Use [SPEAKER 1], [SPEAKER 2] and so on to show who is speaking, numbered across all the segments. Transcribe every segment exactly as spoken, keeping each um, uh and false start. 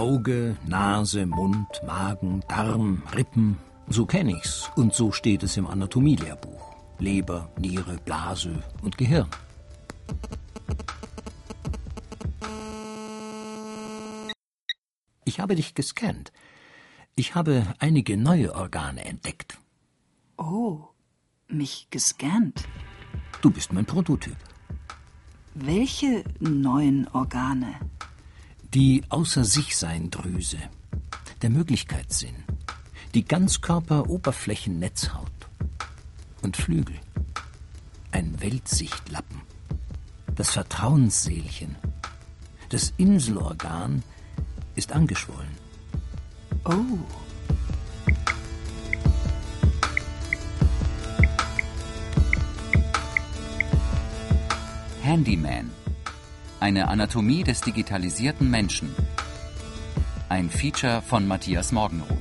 [SPEAKER 1] Auge, Nase, Mund, Magen, Darm, Rippen. So kenn ich's und so steht es im Anatomielehrbuch. Leber, Niere, Blase und Gehirn. Ich habe dich gescannt. Ich habe einige neue Organe entdeckt.
[SPEAKER 2] Oh, mich gescannt?
[SPEAKER 1] Du bist mein Prototyp.
[SPEAKER 2] Welche neuen Organe?
[SPEAKER 1] Die Außer-sich-Sein-Drüse, der Möglichkeitssinn, die Ganzkörper-Oberflächennetzhaut und Flügel, ein Weltsichtlappen, das Vertrauensseelchen, das Inselorgan ist angeschwollen.
[SPEAKER 2] Oh.
[SPEAKER 3] Handyman. Eine Anatomie des digitalisierten Menschen. Ein Feature von Matthias Morgenroth.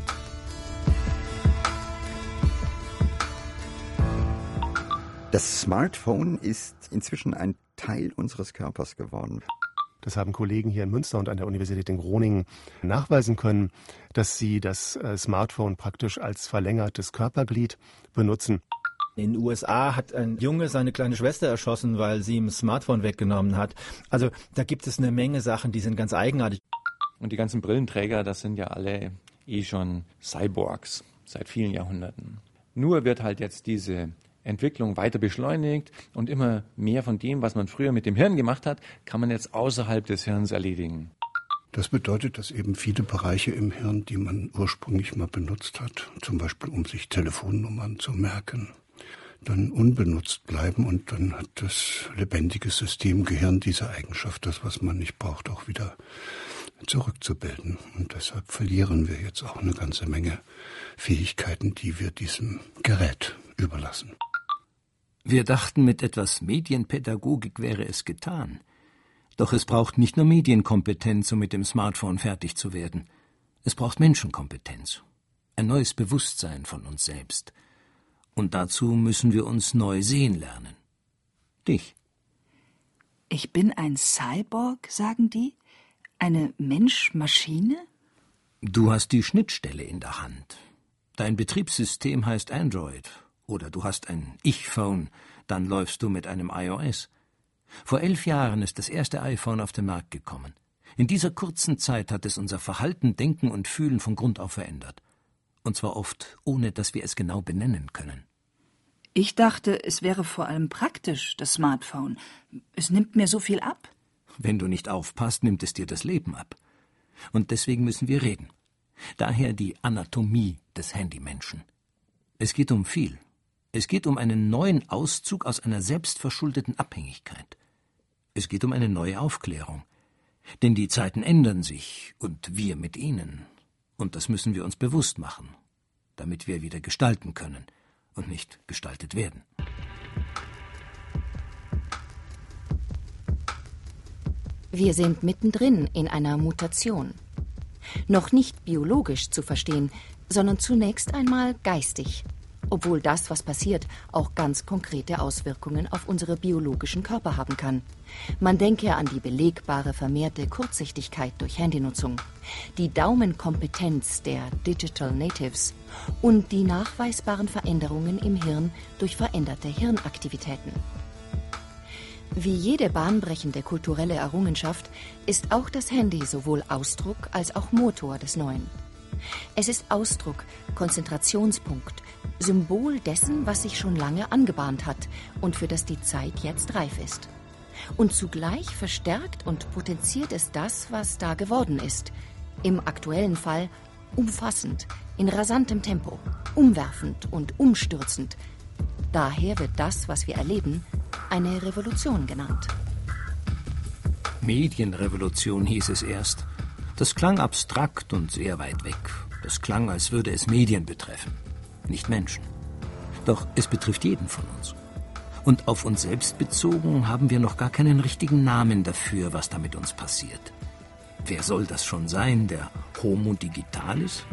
[SPEAKER 4] Das Smartphone ist inzwischen ein Teil unseres Körpers geworden.
[SPEAKER 5] Das haben Kollegen hier in Münster und an der Universität in Groningen nachweisen können, dass sie das Smartphone praktisch als verlängertes Körperglied benutzen.
[SPEAKER 6] In den U S A hat ein Junge seine kleine Schwester erschossen, weil sie ihm das Smartphone weggenommen hat. Also da gibt es eine Menge Sachen, die sind ganz eigenartig.
[SPEAKER 7] Und die ganzen Brillenträger, das sind ja alle eh schon Cyborgs seit vielen Jahrhunderten. Nur wird halt jetzt diese Entwicklung weiter beschleunigt und immer mehr von dem, was man früher mit dem Hirn gemacht hat, kann man jetzt außerhalb des Hirns erledigen.
[SPEAKER 8] Das bedeutet, dass eben viele Bereiche im Hirn, die man ursprünglich mal benutzt hat, zum Beispiel um sich Telefonnummern zu merken, dann unbenutzt bleiben und dann hat das lebendige System Gehirn diese Eigenschaft, das, was man nicht braucht, auch wieder zurückzubilden. Und deshalb verlieren wir jetzt auch eine ganze Menge Fähigkeiten, die wir diesem Gerät überlassen.
[SPEAKER 1] Wir dachten, mit etwas Medienpädagogik wäre es getan. Doch es braucht nicht nur Medienkompetenz, um mit dem Smartphone fertig zu werden. Es braucht Menschenkompetenz, ein neues Bewusstsein von uns selbst. Und dazu müssen wir uns neu sehen lernen. Dich.
[SPEAKER 2] Ich bin ein Cyborg, sagen die? Eine Mensch-Maschine?
[SPEAKER 1] Du hast die Schnittstelle in der Hand. Dein Betriebssystem heißt Android. Oder du hast ein Ich-Phone, dann läufst du mit einem iOS. Vor elf Jahren ist das erste iPhone auf den Markt gekommen. In dieser kurzen Zeit hat es unser Verhalten, Denken und Fühlen von Grund auf verändert. Und zwar oft, ohne dass wir es genau benennen können.
[SPEAKER 2] Ich dachte, es wäre vor allem praktisch, das Smartphone. Es nimmt mir so viel ab.
[SPEAKER 1] Wenn du nicht aufpasst, nimmt es dir das Leben ab. Und deswegen müssen wir reden. Daher die Anatomie des Handymenschen. Es geht um viel. Es geht um einen neuen Auszug aus einer selbstverschuldeten Abhängigkeit. Es geht um eine neue Aufklärung. Denn die Zeiten ändern sich und wir mit ihnen. Und das müssen wir uns bewusst machen, damit wir wieder gestalten können und nicht gestaltet werden.
[SPEAKER 9] Wir sind mittendrin in einer Mutation. Noch nicht biologisch zu verstehen, sondern zunächst einmal geistig. Obwohl das, was passiert, auch ganz konkrete Auswirkungen auf unsere biologischen Körper haben kann. Man denke an die belegbare vermehrte Kurzsichtigkeit durch Handynutzung, die Daumenkompetenz der Digital Natives und die nachweisbaren Veränderungen im Hirn durch veränderte Hirnaktivitäten. Wie jede bahnbrechende kulturelle Errungenschaft ist auch das Handy sowohl Ausdruck als auch Motor des Neuen. Es ist Ausdruck, Konzentrationspunkt, Symbol dessen, was sich schon lange angebahnt hat und für das die Zeit jetzt reif ist. Und zugleich verstärkt und potenziert es das, was da geworden ist. Im aktuellen Fall umfassend, in rasantem Tempo, umwerfend und umstürzend. Daher wird das, was wir erleben, eine Revolution genannt.
[SPEAKER 1] Medienrevolution hieß es erst. Das klang abstrakt und sehr weit weg. Das klang, als würde es Medien betreffen, nicht Menschen. Doch es betrifft jeden von uns. Und auf uns selbst bezogen haben wir noch gar keinen richtigen Namen dafür, was da mit uns passiert. Wer soll das schon sein, der Homo Digitalis?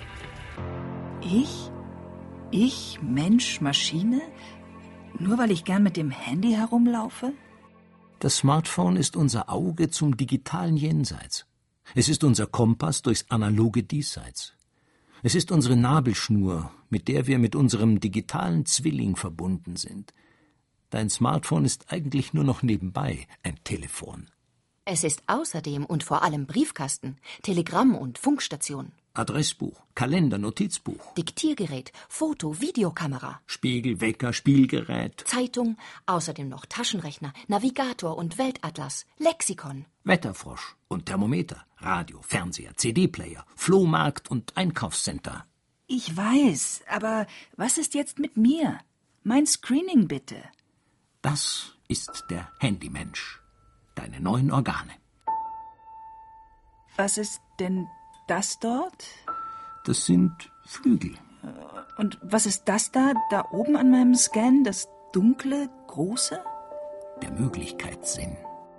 [SPEAKER 2] Ich? Ich, Mensch, Maschine? Nur weil ich gern mit dem Handy herumlaufe?
[SPEAKER 1] Das Smartphone ist unser Auge zum digitalen Jenseits. Es ist unser Kompass durchs analoge Diesseits. Es ist unsere Nabelschnur, mit der wir mit unserem digitalen Zwilling verbunden sind. Dein Smartphone ist eigentlich nur noch nebenbei ein Telefon.
[SPEAKER 9] Es ist außerdem und vor allem Briefkasten, Telegramm- und Funkstation.
[SPEAKER 1] Adressbuch, Kalender, Notizbuch.
[SPEAKER 9] Diktiergerät, Foto, Videokamera.
[SPEAKER 1] Spiegel, Wecker, Spielgerät.
[SPEAKER 9] Zeitung, außerdem noch Taschenrechner, Navigator und Weltatlas, Lexikon.
[SPEAKER 1] Wetterfrosch und Thermometer, Radio, Fernseher, C D-Player, Flohmarkt und Einkaufscenter.
[SPEAKER 2] Ich weiß, aber was ist jetzt mit mir? Mein Screening bitte.
[SPEAKER 1] Das ist der Handymensch. Deine neuen Organe.
[SPEAKER 2] Was ist denn das dort?
[SPEAKER 1] Das sind Flügel.
[SPEAKER 2] Und was ist das da, da oben an meinem Scan, das dunkle, große?
[SPEAKER 1] Der Möglichkeitssinn.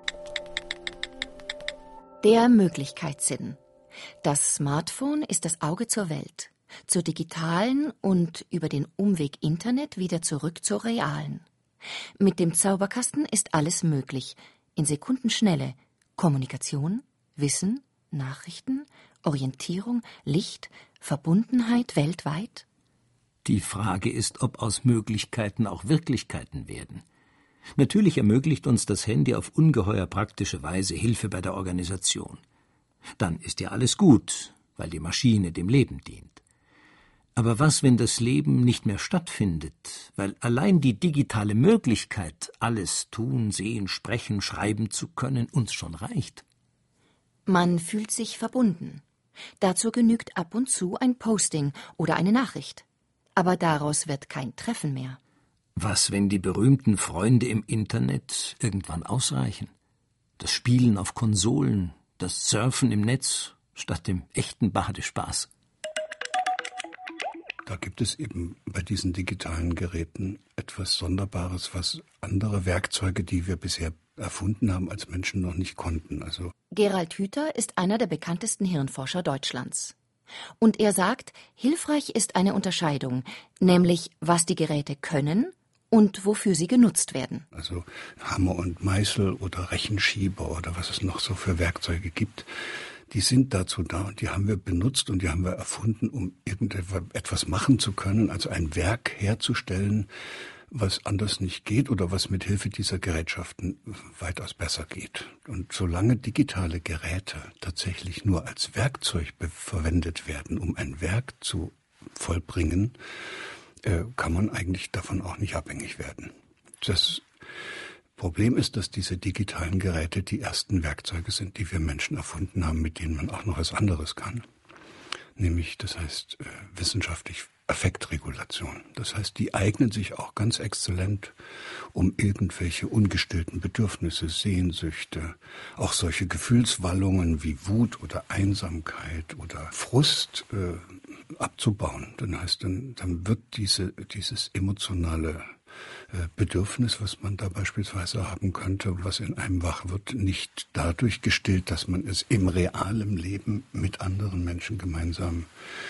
[SPEAKER 9] Der Möglichkeitssinn. Das Smartphone ist das Auge zur Welt, zur digitalen und über den Umweg Internet wieder zurück zur realen. Mit dem Zauberkasten ist alles möglich. In Sekundenschnelle. Kommunikation, Wissen, Nachrichten, Orientierung, Licht, Verbundenheit weltweit?
[SPEAKER 1] Die Frage ist, ob aus Möglichkeiten auch Wirklichkeiten werden. Natürlich ermöglicht uns das Handy auf ungeheuer praktische Weise Hilfe bei der Organisation. Dann ist ja alles gut, weil die Maschine dem Leben dient. Aber was, wenn das Leben nicht mehr stattfindet, weil allein die digitale Möglichkeit, alles tun, sehen, sprechen, schreiben zu können, uns schon reicht?
[SPEAKER 9] Man fühlt sich verbunden. Dazu genügt ab und zu ein Posting oder eine Nachricht. Aber daraus wird kein Treffen mehr.
[SPEAKER 1] Was, wenn die berühmten Freunde im Internet irgendwann ausreichen? Das Spielen auf Konsolen, das Surfen im Netz statt dem echten Badespaß.
[SPEAKER 8] Da gibt es eben bei diesen digitalen Geräten etwas Sonderbares, was andere Werkzeuge, die wir bisher erfunden haben, als Menschen noch nicht konnten. Also
[SPEAKER 9] Gerald Hüther ist einer der bekanntesten Hirnforscher Deutschlands. Und er sagt, hilfreich ist eine Unterscheidung, nämlich was die Geräte können und wofür sie genutzt werden.
[SPEAKER 8] Also Hammer und Meißel oder Rechenschieber oder was es noch so für Werkzeuge gibt, die sind dazu da und die haben wir benutzt und die haben wir erfunden, um irgendetwas machen zu können, also ein Werk herzustellen, was anders nicht geht oder was mit Hilfe dieser Gerätschaften weitaus besser geht. Und solange digitale Geräte tatsächlich nur als Werkzeug verwendet werden, um ein Werk zu vollbringen, äh, kann man eigentlich davon auch nicht abhängig werden. Das Problem ist, dass diese digitalen Geräte die ersten Werkzeuge sind, die wir Menschen erfunden haben, mit denen man auch noch was anderes kann. Nämlich, das heißt, äh, wissenschaftlich Affektregulation. Das heißt, die eignen sich auch ganz exzellent, um irgendwelche ungestillten Bedürfnisse, Sehnsüchte, auch solche Gefühlswallungen wie Wut oder Einsamkeit oder Frust äh, abzubauen. Dann heißt, dann, dann wird diese, dieses emotionale Bedürfnis, was man da beispielsweise haben könnte, was in einem wach wird, nicht dadurch gestillt, dass man es im realen Leben mit anderen Menschen gemeinsam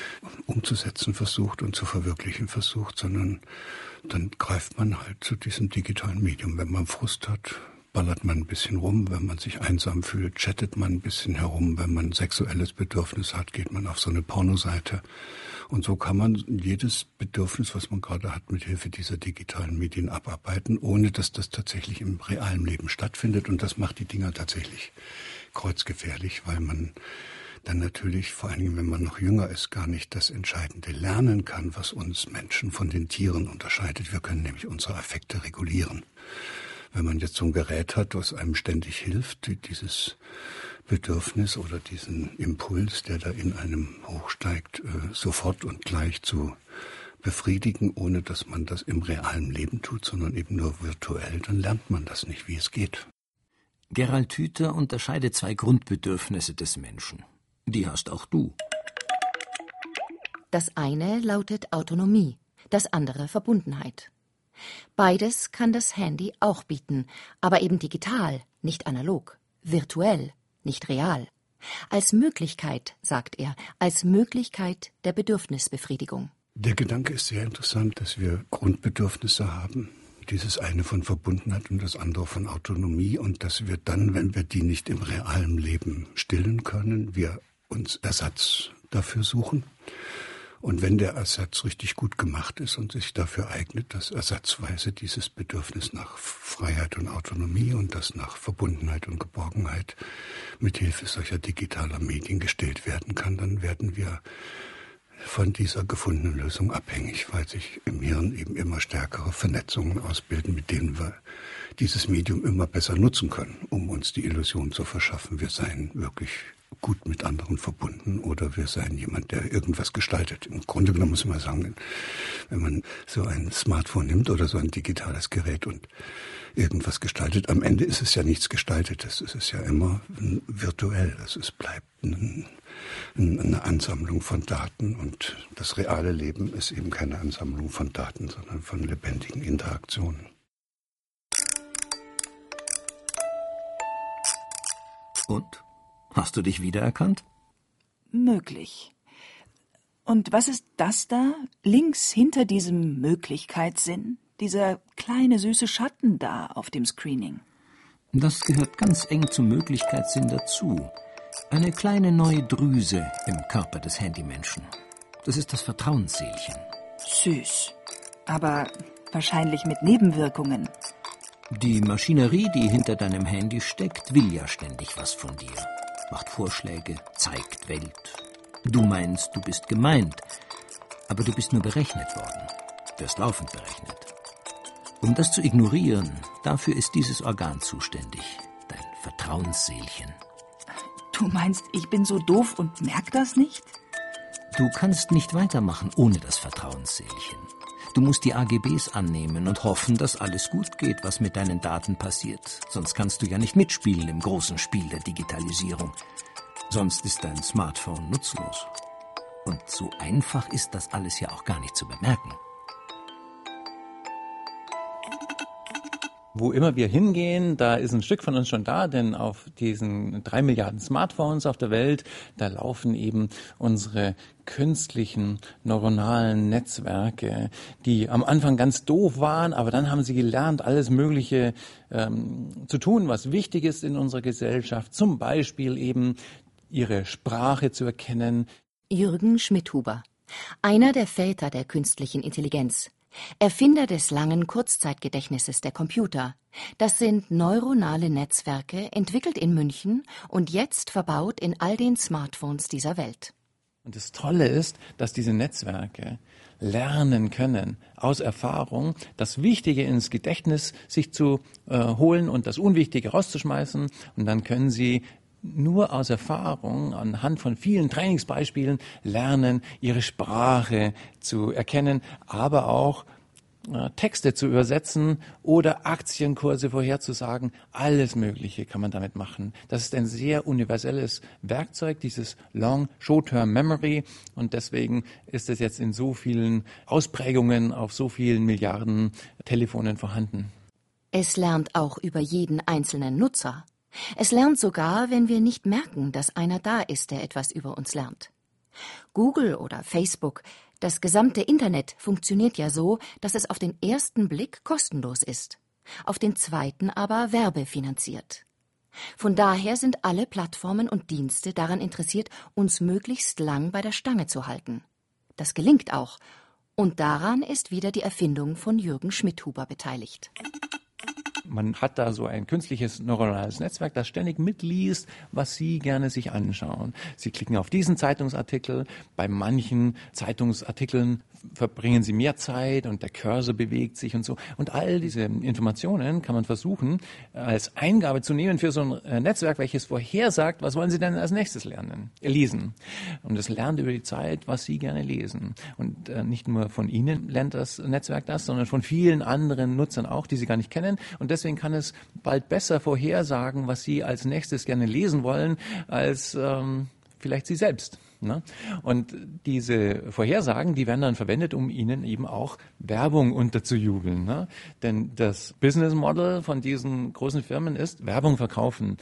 [SPEAKER 8] umzusetzen versucht und zu verwirklichen versucht, sondern dann greift man halt zu diesem digitalen Medium. Wenn man Frust hat, ballert man ein bisschen rum. Wenn man sich einsam fühlt, chattet man ein bisschen herum. Wenn man ein sexuelles Bedürfnis hat, geht man auf so eine Pornoseite. Und so kann man jedes Bedürfnis, was man gerade hat, mit Hilfe dieser digitalen Medien abarbeiten, ohne dass das tatsächlich im realen Leben stattfindet. Und das macht die Dinger tatsächlich kreuzgefährlich, weil man dann natürlich, vor allen Dingen, wenn man noch jünger ist, gar nicht das Entscheidende lernen kann, was uns Menschen von den Tieren unterscheidet. Wir können nämlich unsere Affekte regulieren. Wenn man jetzt so ein Gerät hat, was einem ständig hilft, dieses Bedürfnis oder diesen Impuls, der da in einem hochsteigt, sofort und gleich zu befriedigen, ohne dass man das im realen Leben tut, sondern eben nur virtuell, dann lernt man das nicht, wie es geht.
[SPEAKER 1] Gerald Hüther unterscheidet zwei Grundbedürfnisse des Menschen. Die hast auch du.
[SPEAKER 9] Das eine lautet Autonomie, das andere Verbundenheit. Beides kann das Handy auch bieten, aber eben digital, nicht analog, virtuell, nicht real. Als Möglichkeit, sagt er, als Möglichkeit der Bedürfnisbefriedigung.
[SPEAKER 8] Der Gedanke ist sehr interessant, dass wir Grundbedürfnisse haben, Dieses eine von Verbundenheit und das andere von Autonomie und dass wir dann, wenn wir die nicht im realen Leben stillen können, wir uns Ersatz dafür suchen. Und wenn der Ersatz richtig gut gemacht ist und sich dafür eignet, dass ersatzweise dieses Bedürfnis nach Freiheit und Autonomie und das nach Verbundenheit und Geborgenheit mit Hilfe solcher digitaler Medien gestillt werden kann, dann werden wir von dieser gefundenen Lösung abhängig, weil sich im Hirn eben immer stärkere Vernetzungen ausbilden, mit denen wir dieses Medium immer besser nutzen können, um uns die Illusion zu verschaffen, wir seien wirklich gut mit anderen verbunden oder wir seien jemand, der irgendwas gestaltet. Im Grunde genommen muss man sagen, wenn man so ein Smartphone nimmt oder so ein digitales Gerät und irgendwas gestaltet, am Ende ist es ja nichts Gestaltetes. Es ist ja immer virtuell. Es bleibt ein, eine Ansammlung von Daten und das reale Leben ist eben keine Ansammlung von Daten, sondern von lebendigen Interaktionen.
[SPEAKER 1] Und? Hast du dich wiedererkannt?
[SPEAKER 2] Möglich. Und was ist das da? Links hinter diesem Möglichkeitssinn? Dieser kleine süße Schatten da auf dem Screening.
[SPEAKER 1] Das gehört ganz eng zum Möglichkeitssinn dazu. Eine kleine neue Drüse im Körper des Handymenschen. Das ist das Vertrauensseelchen.
[SPEAKER 2] Süß. Aber wahrscheinlich mit Nebenwirkungen.
[SPEAKER 1] Die Maschinerie, die hinter deinem Handy steckt, will ja ständig was von dir. Macht Vorschläge, zeigt Welt. Du meinst, du bist gemeint, aber du bist nur berechnet worden. Du wirst laufend berechnet. Um das zu ignorieren, dafür ist dieses Organ zuständig, dein Vertrauensseelchen.
[SPEAKER 2] Du meinst, ich bin so doof und merk das nicht?
[SPEAKER 1] Du kannst nicht weitermachen ohne das Vertrauensseelchen. Du musst die A G Bs annehmen und hoffen, dass alles gut geht, was mit deinen Daten passiert. Sonst kannst du ja nicht mitspielen im großen Spiel der Digitalisierung. Sonst ist dein Smartphone nutzlos. Und so einfach ist das alles ja auch gar nicht zu bemerken.
[SPEAKER 7] Wo immer wir hingehen, da ist ein Stück von uns schon da, denn auf diesen drei Milliarden Smartphones auf der Welt, da laufen eben unsere künstlichen neuronalen Netzwerke, die am Anfang ganz doof waren, aber dann haben sie gelernt, alles Mögliche ähm, zu tun, was wichtig ist in unserer Gesellschaft, zum Beispiel eben ihre Sprache zu erkennen.
[SPEAKER 9] Jürgen Schmidhuber, einer der Väter der künstlichen Intelligenz. Erfinder des langen Kurzzeitgedächtnisses der Computer. Das sind neuronale Netzwerke, entwickelt in München und jetzt verbaut in all den Smartphones dieser Welt.
[SPEAKER 7] Und das Tolle ist, dass diese Netzwerke lernen können, aus Erfahrung, das Wichtige ins Gedächtnis sich zu äh, holen und das Unwichtige rauszuschmeißen. Und dann können sie nur aus Erfahrung, anhand von vielen Trainingsbeispielen lernen, ihre Sprache zu erkennen, aber auch äh, Texte zu übersetzen oder Aktienkurse vorherzusagen. Alles Mögliche kann man damit machen. Das ist ein sehr universelles Werkzeug, dieses Long Short-Term Memory. Und deswegen ist es jetzt in so vielen Ausprägungen auf so vielen Milliarden Telefonen vorhanden.
[SPEAKER 9] Es lernt auch über jeden einzelnen Nutzer. Es lernt sogar, wenn wir nicht merken, dass einer da ist, der etwas über uns lernt. Google oder Facebook, das gesamte Internet funktioniert ja so, dass es auf den ersten Blick kostenlos ist, auf den zweiten aber werbefinanziert. Von daher sind alle Plattformen und Dienste daran interessiert, uns möglichst lang bei der Stange zu halten. Das gelingt auch. Und daran ist wieder die Erfindung von Jürgen Schmidhuber beteiligt.
[SPEAKER 7] Man hat da so ein künstliches neuronales Netzwerk, das ständig mitliest, was Sie gerne sich anschauen. Sie klicken auf diesen Zeitungsartikel. Bei manchen Zeitungsartikeln verbringen Sie mehr Zeit und der Cursor bewegt sich und so. Und all diese Informationen kann man versuchen, als Eingabe zu nehmen für so ein Netzwerk, welches vorhersagt, was wollen Sie denn als nächstes lernen, lesen. Und es lernt über die Zeit, was Sie gerne lesen. Und äh, nicht nur von Ihnen lernt das Netzwerk das, sondern von vielen anderen Nutzern auch, die Sie gar nicht kennen. Und deswegen kann es bald besser vorhersagen, was Sie als nächstes gerne lesen wollen, als ähm, vielleicht Sie selbst. Ne? Und diese Vorhersagen, die werden dann verwendet, um Ihnen eben auch Werbung unterzujubeln. Ne? Denn das Business Model von diesen großen Firmen ist Werbung verkaufen. Die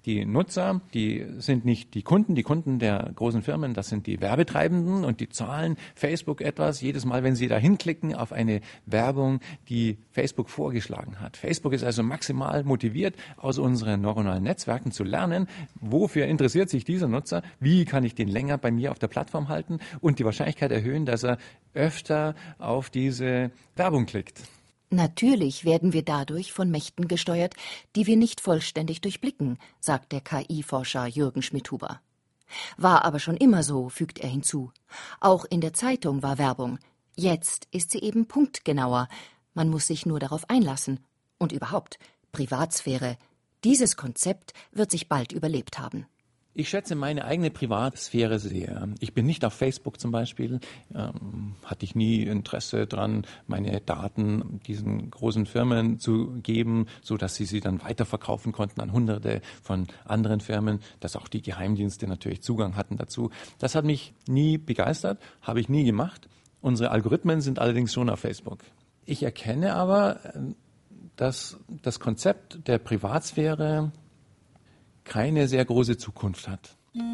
[SPEAKER 7] Die Nutzer, die sind nicht die Kunden, die Kunden der großen Firmen, das sind die Werbetreibenden und die zahlen Facebook etwas jedes Mal, wenn sie da hinklicken auf eine Werbung, die Facebook vorgeschlagen hat. Facebook ist also maximal motiviert, aus unseren neuronalen Netzwerken zu lernen, wofür interessiert sich dieser Nutzer, wie kann ich den länger bei mir auf der Plattform halten und die Wahrscheinlichkeit erhöhen, dass er öfter auf diese Werbung klickt.
[SPEAKER 9] Natürlich werden wir dadurch von Mächten gesteuert, die wir nicht vollständig durchblicken, sagt der K I-Forscher Jürgen Schmidhuber. War aber schon immer so, fügt er hinzu. Auch in der Zeitung war Werbung. Jetzt ist sie eben punktgenauer. Man muss sich nur darauf einlassen. Und überhaupt, Privatsphäre. Dieses Konzept wird sich bald überlebt haben.
[SPEAKER 7] Ich schätze meine eigene Privatsphäre sehr. Ich bin nicht auf Facebook zum Beispiel, ähm, hatte ich nie Interesse dran, meine Daten diesen großen Firmen zu geben, so dass sie sie dann weiterverkaufen konnten an Hunderte von anderen Firmen, dass auch die Geheimdienste natürlich Zugang hatten dazu. Das hat mich nie begeistert, habe ich nie gemacht. Unsere Algorithmen sind allerdings schon auf Facebook. Ich erkenne aber, dass das Konzept der Privatsphäre keine sehr große Zukunft hat.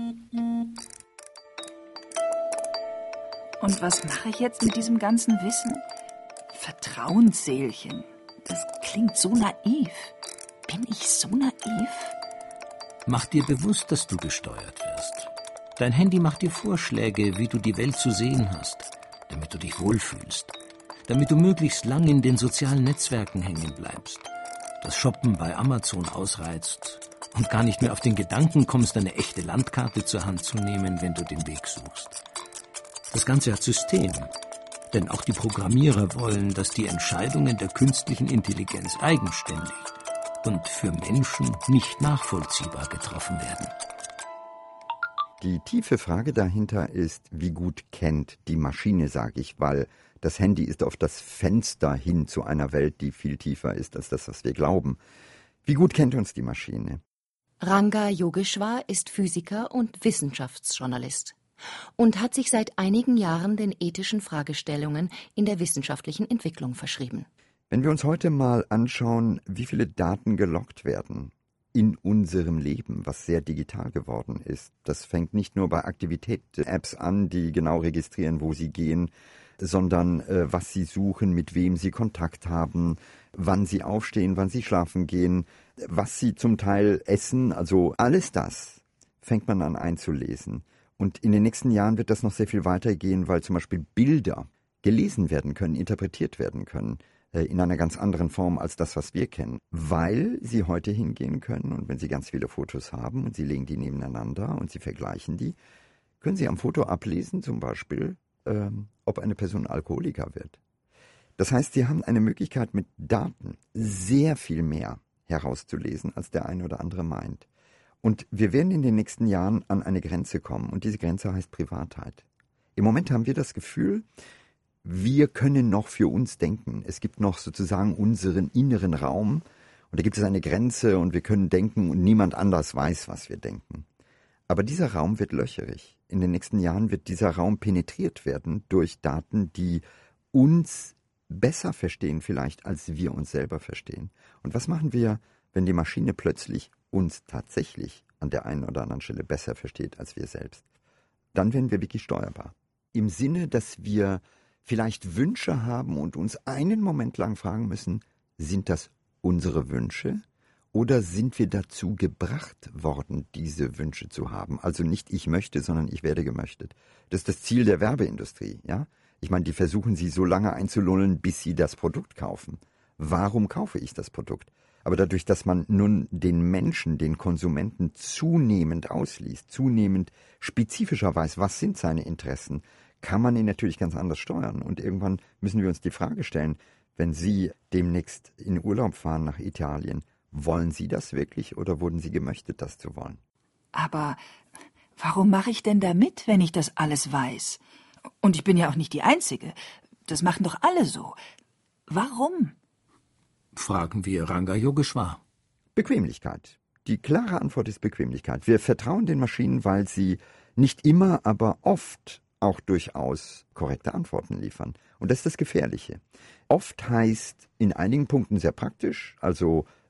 [SPEAKER 2] Und was mache ich jetzt mit diesem ganzen Wissen? Vertrauensseelchen. Das klingt so naiv. Bin ich so naiv?
[SPEAKER 1] Mach dir bewusst, dass du gesteuert wirst. Dein Handy macht dir Vorschläge, wie du die Welt zu sehen hast, damit du dich wohlfühlst, damit du möglichst lang in den sozialen Netzwerken hängen bleibst, das Shoppen bei Amazon ausreizt und gar nicht mehr auf den Gedanken kommst, eine echte Landkarte zur Hand zu nehmen, wenn du den Weg suchst. Das Ganze hat System, denn auch die Programmierer wollen, dass die Entscheidungen der künstlichen Intelligenz eigenständig und für Menschen nicht nachvollziehbar getroffen werden.
[SPEAKER 4] Die tiefe Frage dahinter ist, wie gut kennt die Maschine, sage ich, weil das Handy ist auf das Fenster hin zu einer Welt, die viel tiefer ist als das, was wir glauben. Wie gut kennt uns die Maschine?
[SPEAKER 9] Ranga Yogeshwar ist Physiker und Wissenschaftsjournalist und hat sich seit einigen Jahren den ethischen Fragestellungen in der wissenschaftlichen Entwicklung verschrieben.
[SPEAKER 4] Wenn wir uns heute mal anschauen, wie viele Daten geloggt werden in unserem Leben, was sehr digital geworden ist, das fängt nicht nur bei Aktivität-Apps an, die genau registrieren, wo sie gehen, sondern äh, was sie suchen, mit wem sie Kontakt haben, wann sie aufstehen, wann sie schlafen gehen, was sie zum Teil essen, also alles das fängt man an einzulesen. Und in den nächsten Jahren wird das noch sehr viel weitergehen, weil zum Beispiel Bilder gelesen werden können, interpretiert werden können, äh, in einer ganz anderen Form als das, was wir kennen. Weil sie heute hingehen können und wenn sie ganz viele Fotos haben und sie legen die nebeneinander und sie vergleichen die, können sie am Foto ablesen zum Beispiel, ähm, ob eine Person Alkoholiker wird. Das heißt, sie haben eine Möglichkeit mit Daten sehr viel mehr herauszulesen, als der eine oder andere meint. Und wir werden in den nächsten Jahren an eine Grenze kommen und diese Grenze heißt Privatheit. Im Moment haben wir das Gefühl, wir können noch für uns denken. Es gibt noch sozusagen unseren inneren Raum und da gibt es eine Grenze und wir können denken und niemand anders weiß, was wir denken. Aber dieser Raum wird löcherig. In den nächsten Jahren wird dieser Raum penetriert werden durch Daten, die uns besser verstehen vielleicht, als wir uns selber verstehen. Und was machen wir, wenn die Maschine plötzlich uns tatsächlich an der einen oder anderen Stelle besser versteht als wir selbst? Dann werden wir wirklich steuerbar. Im Sinne, dass wir vielleicht Wünsche haben und uns einen Moment lang fragen müssen, sind das unsere Wünsche? Oder sind wir dazu gebracht worden, diese Wünsche zu haben? Also nicht ich möchte, sondern ich werde gemöchtet. Das ist das Ziel der Werbeindustrie, ja? Ich meine, die versuchen sie so lange einzulullen, bis sie das Produkt kaufen. Warum kaufe ich das Produkt? Aber dadurch, dass man nun den Menschen, den Konsumenten zunehmend ausliest, zunehmend spezifischer weiß, was sind seine Interessen, kann man ihn natürlich ganz anders steuern. Und irgendwann müssen wir uns die Frage stellen, wenn Sie demnächst in Urlaub fahren nach Italien, wollen Sie das wirklich oder wurden Sie gemöchtet, das zu wollen?
[SPEAKER 2] Aber warum mache ich denn da mit, wenn ich das alles weiß? Und ich bin ja auch nicht die Einzige. Das machen doch alle so. Warum?
[SPEAKER 1] Fragen wir Ranga Yogeshwar.
[SPEAKER 4] Bequemlichkeit. Die klare Antwort ist Bequemlichkeit. Wir vertrauen den Maschinen, weil sie nicht immer, aber oft auch durchaus korrekte Antworten liefern. Und das ist das Gefährliche. Oft heißt in einigen Punkten sehr praktisch, also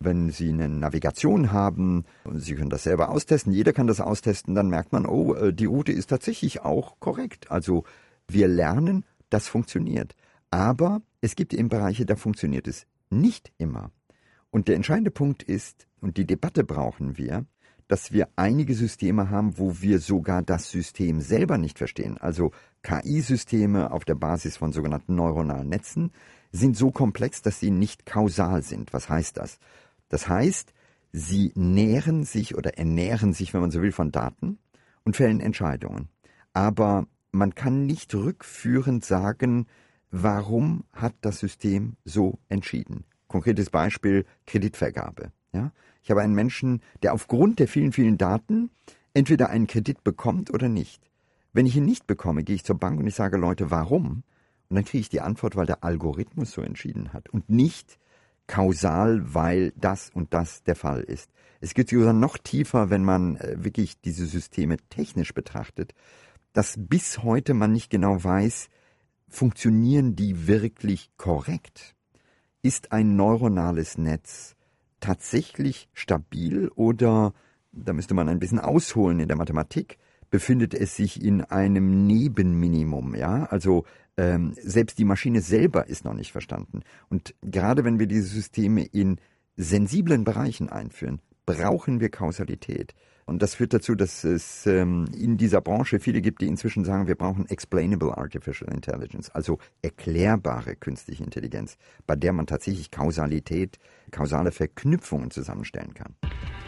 [SPEAKER 4] Wenn Sie eine Navigation haben, und Sie können das selber austesten, jeder kann das austesten, dann merkt man, oh, die Route ist tatsächlich auch korrekt. Also wir lernen, das funktioniert. Aber es gibt eben Bereiche, da funktioniert es nicht immer. Und der entscheidende Punkt ist, und die Debatte brauchen wir, dass wir einige Systeme haben, wo wir sogar das System selber nicht verstehen. Also K I-Systeme auf der Basis von sogenannten neuronalen Netzen sind so komplex, dass sie nicht kausal sind. Was heißt das? Das heißt, sie nähren sich oder ernähren sich, wenn man so will, von Daten und fällen Entscheidungen. Aber man kann nicht rückführend sagen, warum hat das System so entschieden. Konkretes Beispiel, Kreditvergabe. Ja? Ich habe einen Menschen, der aufgrund der vielen, vielen Daten entweder einen Kredit bekommt oder nicht. Wenn ich ihn nicht bekomme, gehe ich zur Bank und ich sage, Leute, warum? Und dann kriege ich die Antwort, weil der Algorithmus so entschieden hat und nicht kausal, weil das und das der Fall ist. Es geht sogar noch tiefer, wenn man äh, wirklich diese Systeme technisch betrachtet, dass bis heute man nicht genau weiß, funktionieren die wirklich korrekt? Ist ein neuronales Netz tatsächlich stabil oder, da müsste man ein bisschen ausholen in der Mathematik, befindet es sich in einem Nebenminimum, ja, also ähm, selbst die Maschine selber ist noch nicht verstanden. Und gerade wenn wir diese Systeme in sensiblen Bereichen einführen, brauchen wir Kausalität. Und das führt dazu, dass es ähm, in dieser Branche viele gibt, die inzwischen sagen, wir brauchen explainable artificial intelligence, also erklärbare künstliche Intelligenz, bei der man tatsächlich Kausalität, kausale Verknüpfungen zusammenstellen kann.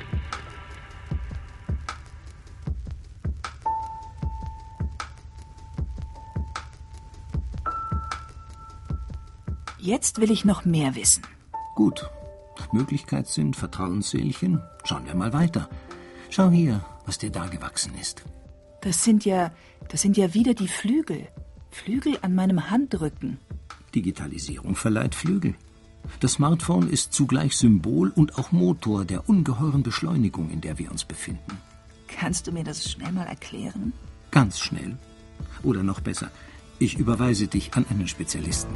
[SPEAKER 2] Jetzt will ich noch mehr wissen.
[SPEAKER 1] Gut. Möglichkeitssinn, Vertrauensseelchen. Schauen wir mal weiter. Schau hier, was dir da gewachsen ist.
[SPEAKER 2] Das sind ja, das sind ja wieder die Flügel. Flügel an meinem Handrücken.
[SPEAKER 1] Digitalisierung verleiht Flügel. Das Smartphone ist zugleich Symbol und auch Motor der ungeheuren Beschleunigung, in der wir uns befinden.
[SPEAKER 2] Kannst du mir das schnell mal erklären?
[SPEAKER 1] Ganz schnell. Oder noch besser, ich überweise dich an einen Spezialisten.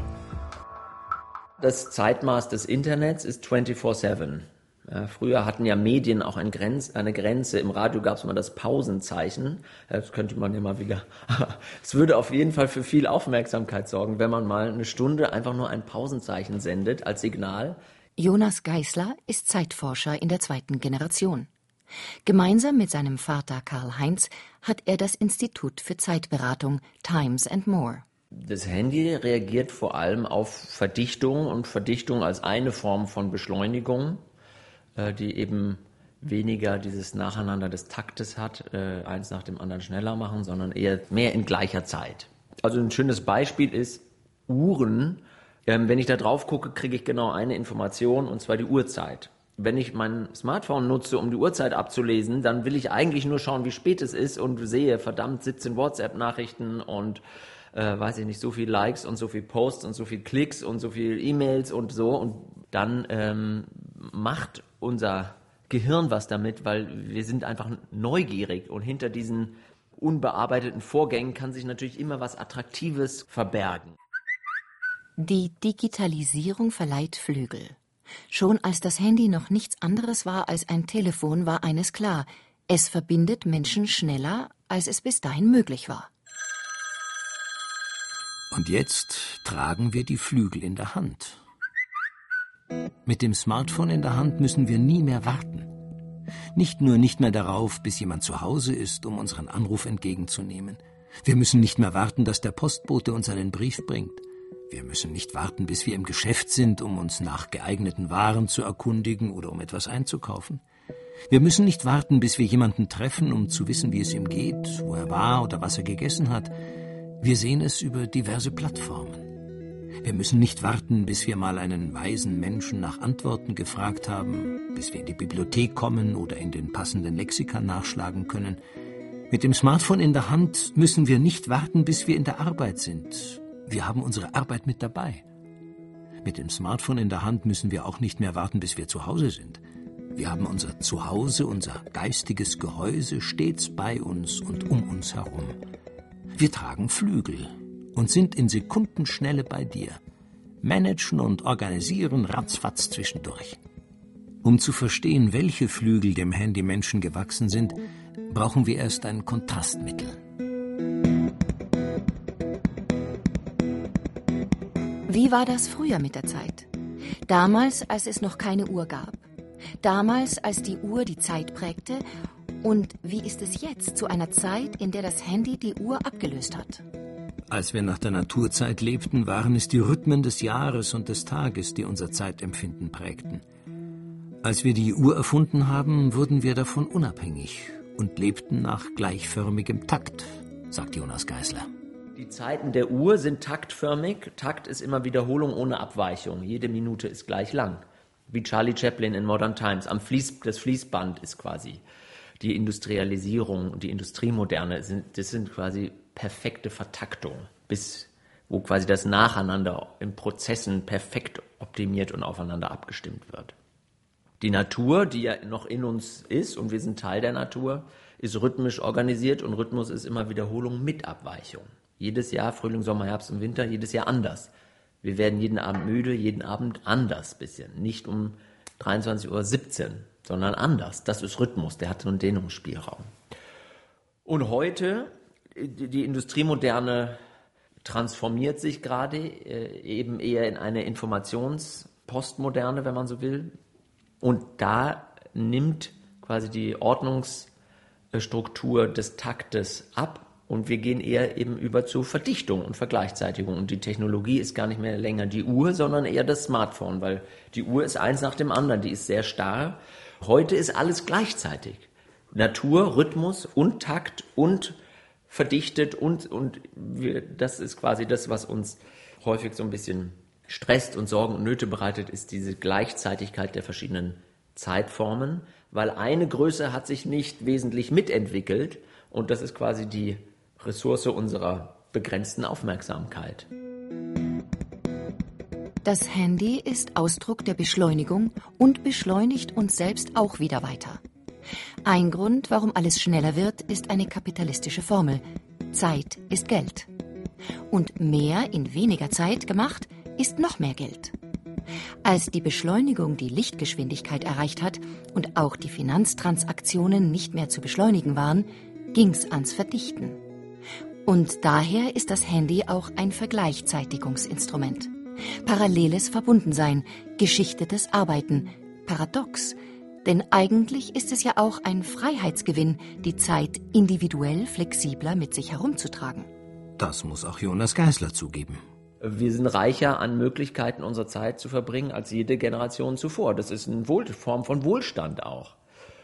[SPEAKER 10] Das Zeitmaß des Internets ist vierundzwanzig sieben. Ja, früher hatten ja Medien auch ein Grenz, eine Grenze. Im Radio gab es mal das Pausenzeichen. Das könnte man ja mal wieder... Es würde auf jeden Fall für viel Aufmerksamkeit sorgen, wenn man mal eine Stunde einfach nur ein Pausenzeichen sendet als Signal.
[SPEAKER 9] Jonas Geisler ist Zeitforscher in der zweiten Generation. Gemeinsam mit seinem Vater Karl-Heinz hat er das Institut für Zeitberatung Times and More.
[SPEAKER 10] Das Handy reagiert vor allem auf Verdichtung und Verdichtung als eine Form von Beschleunigung, die eben weniger dieses Nacheinander des Taktes hat, eins nach dem anderen schneller machen, sondern eher mehr in gleicher Zeit. Also ein schönes Beispiel ist Uhren. Wenn ich da drauf gucke, kriege ich genau eine Information, und zwar die Uhrzeit. Wenn ich mein Smartphone nutze, um die Uhrzeit abzulesen, dann will ich eigentlich nur schauen, wie spät es ist, und sehe, verdammt, siebzehn WhatsApp-Nachrichten und Äh, weiß ich nicht, so viel Likes und so viel Posts und so viel Klicks und so viel E-Mails und so. Und dann ähm, macht unser Gehirn was damit, weil wir sind einfach neugierig. Und hinter diesen unbearbeiteten Vorgängen kann sich natürlich immer was Attraktives verbergen.
[SPEAKER 9] Die Digitalisierung verleiht Flügel. Schon als das Handy noch nichts anderes war als ein Telefon, war eines klar: Es verbindet Menschen schneller, als es bis dahin möglich war.
[SPEAKER 1] Und jetzt tragen wir die Flügel in der Hand. Mit dem Smartphone in der Hand müssen wir nie mehr warten. Nicht nur nicht mehr darauf, bis jemand zu Hause ist, um unseren Anruf entgegenzunehmen. Wir müssen nicht mehr warten, dass der Postbote uns einen Brief bringt. Wir müssen nicht warten, bis wir im Geschäft sind, um uns nach geeigneten Waren zu erkundigen oder um etwas einzukaufen. Wir müssen nicht warten, bis wir jemanden treffen, um zu wissen, wie es ihm geht, wo er war oder was er gegessen hat. Wir sehen es über diverse Plattformen. Wir müssen nicht warten, bis wir mal einen weisen Menschen nach Antworten gefragt haben, bis wir in die Bibliothek kommen oder in den passenden Lexika nachschlagen können. Mit dem Smartphone in der Hand müssen wir nicht warten, bis wir in der Arbeit sind. Wir haben unsere Arbeit mit dabei. Mit dem Smartphone in der Hand müssen wir auch nicht mehr warten, bis wir zu Hause sind. Wir haben unser Zuhause, unser geistiges Gehäuse stets bei uns und um uns herum. Wir tragen Flügel und sind in Sekundenschnelle bei dir, managen und organisieren ratzfatz zwischendurch. Um zu verstehen, welche Flügel dem Handymenschen gewachsen sind, brauchen wir erst ein Kontrastmittel.
[SPEAKER 9] Wie war das früher mit der Zeit? Damals, als es noch keine Uhr gab. Damals, als die Uhr die Zeit prägte. Und wie ist es jetzt zu einer Zeit, in der das Handy die Uhr abgelöst hat?
[SPEAKER 1] Als wir nach der Naturzeit lebten, waren es die Rhythmen des Jahres und des Tages, die unser Zeitempfinden prägten. Als wir die Uhr erfunden haben, wurden wir davon unabhängig und lebten nach gleichförmigem Takt, sagt Jonas Geisler.
[SPEAKER 10] Die Zeiten der Uhr sind taktförmig. Takt ist immer Wiederholung ohne Abweichung. Jede Minute ist gleich lang. Wie Charlie Chaplin in Modern Times. Am Fließ, das Fließband ist quasi die Industrialisierung und die Industriemoderne. Das sind quasi perfekte Vertaktung, bis wo quasi das Nacheinander in Prozessen perfekt optimiert und aufeinander abgestimmt wird. Die Natur, die ja noch in uns ist, und wir sind Teil der Natur, ist rhythmisch organisiert, und Rhythmus ist immer Wiederholung mit Abweichung. Jedes Jahr, Frühling, Sommer, Herbst und Winter, jedes Jahr anders. Wir werden jeden Abend müde, jeden Abend anders bisschen. Nicht um dreiundzwanzig Uhr siebzehn, sondern anders. Das ist Rhythmus, der hat so einen Dehnungsspielraum. Und heute, die Industriemoderne transformiert sich gerade, eben eher in eine Informationspostmoderne, wenn man so will. Und da nimmt quasi die Ordnungsstruktur des Taktes ab. Und wir gehen eher eben über zu Verdichtung und Vergleichzeitigung. Und die Technologie ist gar nicht mehr länger die Uhr, sondern eher das Smartphone, weil die Uhr ist eins nach dem anderen, die ist sehr starr. Heute ist alles gleichzeitig. Natur, Rhythmus und Takt und verdichtet und, und wir, das ist quasi das, was uns häufig so ein bisschen stresst und Sorgen und Nöte bereitet, ist diese Gleichzeitigkeit der verschiedenen Zeitformen, weil eine Größe hat sich nicht wesentlich mitentwickelt und das ist quasi die Ressource unserer begrenzten Aufmerksamkeit.
[SPEAKER 9] Das Handy ist Ausdruck der Beschleunigung und beschleunigt uns selbst auch wieder weiter. Ein Grund, warum alles schneller wird, ist eine kapitalistische Formel. Zeit ist Geld. Und mehr in weniger Zeit gemacht, ist noch mehr Geld. Als die Beschleunigung die Lichtgeschwindigkeit erreicht hat und auch die Finanztransaktionen nicht mehr zu beschleunigen waren, ging's ans Verdichten. Und daher ist das Handy auch ein Vergleichzeitigungsinstrument. Paralleles Verbundensein, geschichtetes Arbeiten, paradox. Denn eigentlich ist es ja auch ein Freiheitsgewinn, die Zeit individuell flexibler mit sich herumzutragen.
[SPEAKER 1] Das muss auch Jonas Geisler zugeben.
[SPEAKER 10] Wir sind reicher an Möglichkeiten, unsere Zeit zu verbringen, als jede Generation zuvor. Das ist eine Wohl- Form von Wohlstand auch.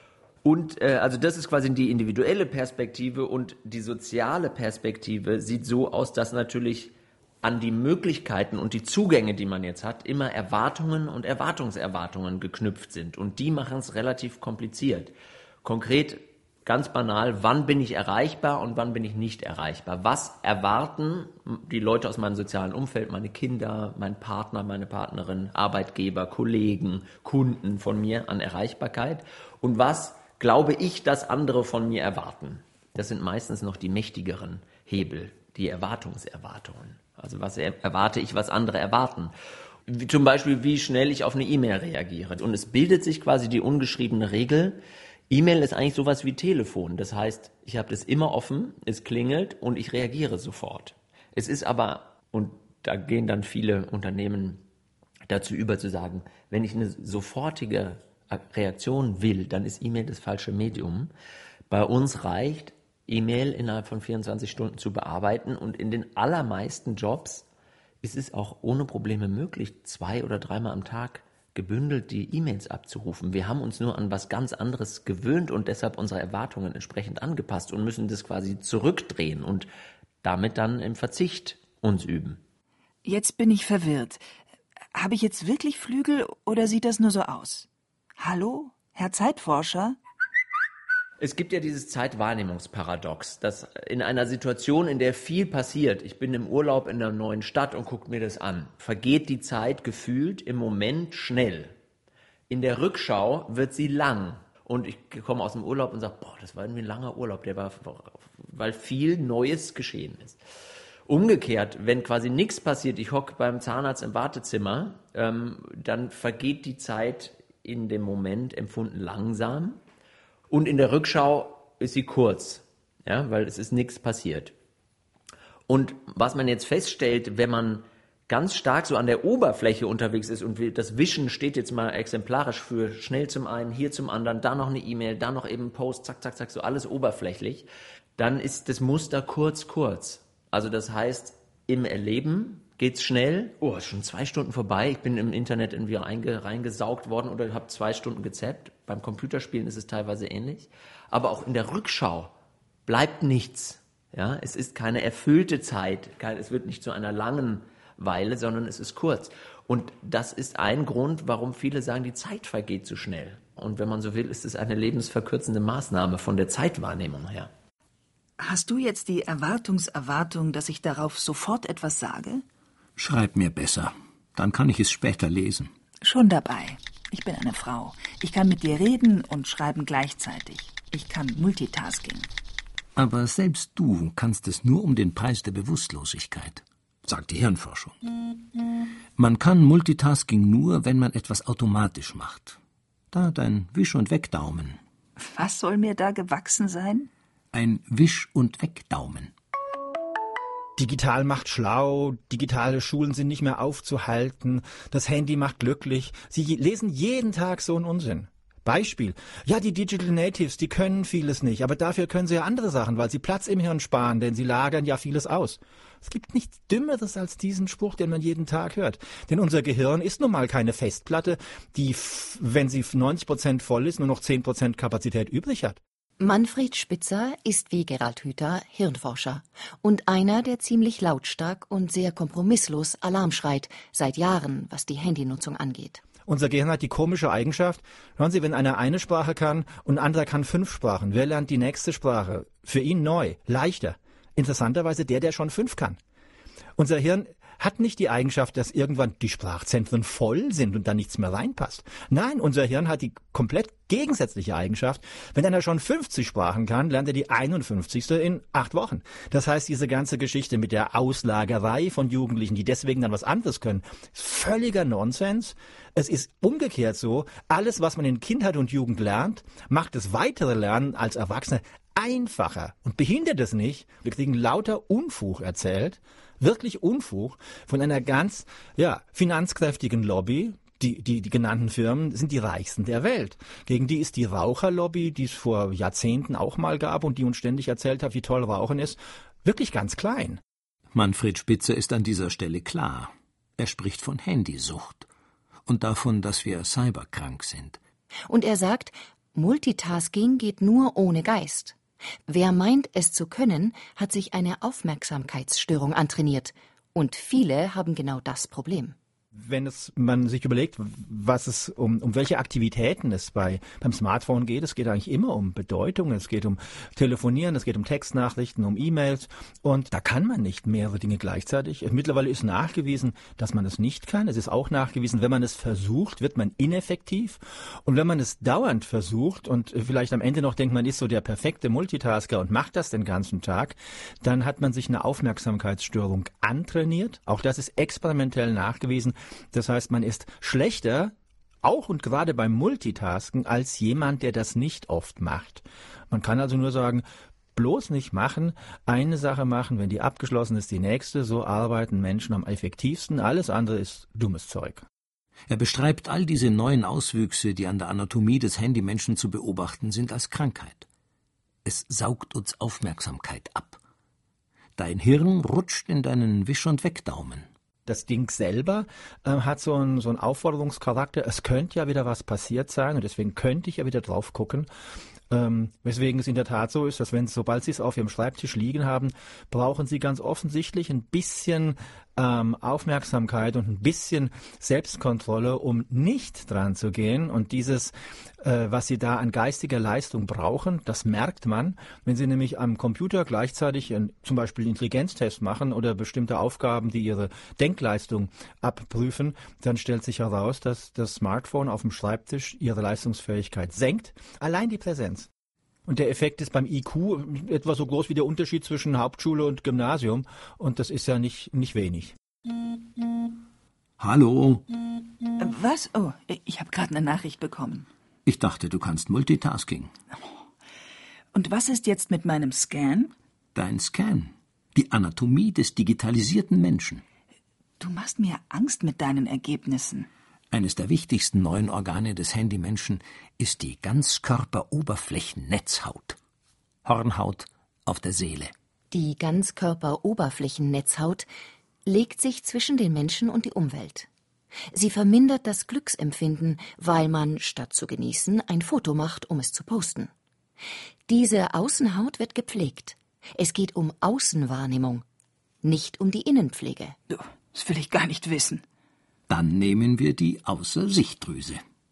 [SPEAKER 10] Und äh, also das ist quasi die individuelle Perspektive, und die soziale Perspektive sieht so aus, dass natürlich an die Möglichkeiten und die Zugänge, die man jetzt hat, immer Erwartungen und Erwartungserwartungen geknüpft sind. Und die machen es relativ kompliziert. Konkret, ganz banal, wann bin ich erreichbar und wann bin ich nicht erreichbar? Was erwarten die Leute aus meinem sozialen Umfeld, meine Kinder, mein Partner, meine Partnerin, Arbeitgeber, Kollegen, Kunden von mir an Erreichbarkeit? Und was glaube ich, dass andere von mir erwarten? Das sind meistens noch die mächtigeren Hebel, die Erwartungserwartungen. Also was erwarte ich, was andere erwarten? Wie zum Beispiel, wie schnell ich auf eine E-Mail reagiere. Und es bildet sich quasi die ungeschriebene Regel, E-Mail ist eigentlich sowas wie Telefon. Das heißt, ich habe das immer offen, es klingelt und ich reagiere sofort. Es ist aber, und da gehen dann viele Unternehmen dazu über zu sagen, wenn ich eine sofortige Reaktion will, dann ist E-Mail das falsche Medium. Bei uns reicht, E-Mail innerhalb von vierundzwanzig Stunden zu bearbeiten, und in den allermeisten Jobs ist es auch ohne Probleme möglich, zwei oder dreimal am Tag gebündelt die E-Mails abzurufen. Wir haben uns nur an was ganz anderes gewöhnt und deshalb unsere Erwartungen entsprechend angepasst und müssen das quasi zurückdrehen und damit dann im Verzicht uns üben.
[SPEAKER 2] Jetzt bin ich verwirrt. Habe ich jetzt wirklich Flügel oder sieht das nur so aus? Hallo, Herr Zeitforscher?
[SPEAKER 10] Es gibt ja dieses Zeitwahrnehmungsparadox, dass in einer Situation, in der viel passiert, ich bin im Urlaub in einer neuen Stadt und gucke mir das an, vergeht die Zeit gefühlt im Moment schnell. In der Rückschau wird sie lang. Und ich komme aus dem Urlaub und sage, boah, das war irgendwie ein langer Urlaub, der war, weil viel Neues geschehen ist. Umgekehrt, wenn quasi nichts passiert, ich hocke beim Zahnarzt im Wartezimmer, ähm, dann vergeht die Zeit in dem Moment empfunden langsam und in der Rückschau ist sie kurz, ja, weil es ist nichts passiert. Und was man jetzt feststellt, wenn man ganz stark so an der Oberfläche unterwegs ist und das Wischen steht jetzt mal exemplarisch für schnell zum einen, hier zum anderen, da noch eine E-Mail, da noch eben ein Post, zack, zack, zack, so alles oberflächlich, dann ist das Muster kurz, kurz. Also das heißt, im Erleben geht's schnell, oh, ist schon zwei Stunden vorbei, ich bin im Internet irgendwie reinge, reingesaugt worden oder habe zwei Stunden gezappt. Beim Computerspielen ist es teilweise ähnlich. Aber auch in der Rückschau bleibt nichts. Ja, es ist keine erfüllte Zeit, kein, es wird nicht zu einer langen Weile, sondern es ist kurz. Und das ist ein Grund, warum viele sagen, die Zeit vergeht zu schnell. Und wenn man so will, ist es eine lebensverkürzende Maßnahme von der Zeitwahrnehmung her.
[SPEAKER 2] Hast du jetzt die Erwartungserwartung, dass ich darauf sofort etwas sage?
[SPEAKER 1] Schreib mir besser, dann kann ich es später lesen.
[SPEAKER 2] Schon dabei. Ich bin eine Frau. Ich kann mit dir reden und schreiben gleichzeitig. Ich kann Multitasking.
[SPEAKER 1] Aber selbst du kannst es nur um den Preis der Bewusstlosigkeit, sagt die Hirnforschung. Man kann Multitasking nur, wenn man etwas automatisch macht. Da dein Wisch- und Wegdaumen.
[SPEAKER 2] Was soll mir da gewachsen sein?
[SPEAKER 1] Ein Wisch- und Wegdaumen.
[SPEAKER 6] Digital macht schlau, digitale Schulen sind nicht mehr aufzuhalten, das Handy macht glücklich. Sie lesen jeden Tag so einen Unsinn. Beispiel, ja, die Digital Natives, die können vieles nicht, aber dafür können sie ja andere Sachen, weil sie Platz im Hirn sparen, denn sie lagern ja vieles aus. Es gibt nichts Dümmeres als diesen Spruch, den man jeden Tag hört. Denn unser Gehirn ist nun mal keine Festplatte, die, wenn sie neunzig Prozent voll ist, nur noch zehn Prozent Kapazität übrig hat.
[SPEAKER 9] Manfred Spitzer ist wie Gerald Hüther Hirnforscher und einer, der ziemlich lautstark und sehr kompromisslos Alarm schreit, seit Jahren, was die Handynutzung angeht.
[SPEAKER 6] Unser Gehirn hat die komische Eigenschaft, hören Sie, wenn einer eine Sprache kann und ein anderer kann fünf Sprachen, wer lernt die nächste Sprache? Für ihn neu, leichter. Interessanterweise der, der schon fünf kann. Unser Hirn hat nicht die Eigenschaft, dass irgendwann die Sprachzentren voll sind und da nichts mehr reinpasst. Nein, unser Hirn hat die komplett gegensätzliche Eigenschaft. Wenn einer schon fünfzig Sprachen kann, lernt er die einundfünfzigste in acht Wochen. Das heißt, diese ganze Geschichte mit der Auslagerei von Jugendlichen, die deswegen dann was anderes können, ist völliger Nonsens. Es ist umgekehrt so, alles, was man in Kindheit und Jugend lernt, macht das weitere Lernen als Erwachsene einfacher und behindert es nicht. Wir kriegen lauter Unfug erzählt, wirklich Unfug von einer ganz ja, finanzkräftigen Lobby. Die, die, die genannten Firmen sind die reichsten der Welt. Gegen die ist die Raucherlobby, die es vor Jahrzehnten auch mal gab und die uns ständig erzählt hat, wie toll Rauchen ist, wirklich ganz klein.
[SPEAKER 1] Manfred Spitzer ist an dieser Stelle klar. Er spricht von Handysucht und davon, dass wir cyberkrank sind.
[SPEAKER 9] Und er sagt, Multitasking geht nur ohne Geist. Wer meint, es zu können, hat sich eine Aufmerksamkeitsstörung antrainiert. Und viele haben genau das Problem.
[SPEAKER 6] Wenn es man sich überlegt, was es um, um welche Aktivitäten es bei beim Smartphone geht, es geht eigentlich immer um Bedeutung, es geht um Telefonieren, es geht um Textnachrichten, um E-Mails und da kann man nicht mehrere Dinge gleichzeitig. Mittlerweile ist nachgewiesen, dass man es nicht kann. Es ist auch nachgewiesen, wenn man es versucht, wird man ineffektiv und wenn man es dauernd versucht und vielleicht am Ende noch denkt, man ist so der perfekte Multitasker und macht das den ganzen Tag, dann hat man sich eine Aufmerksamkeitsstörung antrainiert. Auch das ist experimentell nachgewiesen. Das heißt, man ist schlechter, auch und gerade beim Multitasken, als jemand, der das nicht oft macht. Man kann also nur sagen, bloß nicht machen, eine Sache machen, wenn die abgeschlossen ist, die nächste. So arbeiten Menschen am effektivsten. Alles andere ist dummes Zeug.
[SPEAKER 1] Er beschreibt all diese neuen Auswüchse, die an der Anatomie des Handymenschen zu beobachten sind, als Krankheit. Es saugt uns Aufmerksamkeit ab. Dein Hirn rutscht in deinen Wisch- und Wegdaumen.
[SPEAKER 6] Das Ding selber äh, hat so einen, so einen Aufforderungscharakter. Es könnte ja wieder was passiert sein und deswegen könnte ich ja wieder drauf gucken. Ähm, weswegen es in der Tat so ist, dass wenn sobald Sie es auf Ihrem Schreibtisch liegen haben, brauchen Sie ganz offensichtlich ein bisschen ähm, Aufmerksamkeit und ein bisschen Selbstkontrolle, um nicht dran zu gehen. Und dieses, äh, was Sie da an geistiger Leistung brauchen, das merkt man, wenn Sie nämlich am Computer gleichzeitig ein, zum Beispiel einen Intelligenztest machen oder bestimmte Aufgaben, die Ihre Denkleistung abprüfen, dann stellt sich heraus, dass das Smartphone auf dem Schreibtisch Ihre Leistungsfähigkeit senkt. Allein die Präsenz. Und der Effekt ist beim I Q etwa so groß wie der Unterschied zwischen Hauptschule und Gymnasium. Und das ist ja nicht, nicht wenig.
[SPEAKER 1] Hallo?
[SPEAKER 2] Was? Oh, ich habe gerade eine Nachricht bekommen.
[SPEAKER 1] Ich dachte, du kannst Multitasking.
[SPEAKER 2] Und was ist jetzt mit meinem Scan?
[SPEAKER 1] Dein Scan. Die Anatomie des digitalisierten Menschen.
[SPEAKER 2] Du machst mir Angst mit deinen Ergebnissen.
[SPEAKER 1] Eines der wichtigsten neuen Organe des Handymenschen ist die Ganzkörperoberflächennetzhaut. Hornhaut auf der Seele.
[SPEAKER 9] Die Ganzkörperoberflächennetzhaut legt sich zwischen den Menschen und die Umwelt. Sie vermindert das Glücksempfinden, weil man, statt zu genießen, ein Foto macht, um es zu posten. Diese Außenhaut wird gepflegt. Es geht um Außenwahrnehmung, nicht um die Innenpflege.
[SPEAKER 2] Das will ich gar nicht wissen.
[SPEAKER 1] Dann nehmen wir die Außersichtdrüse.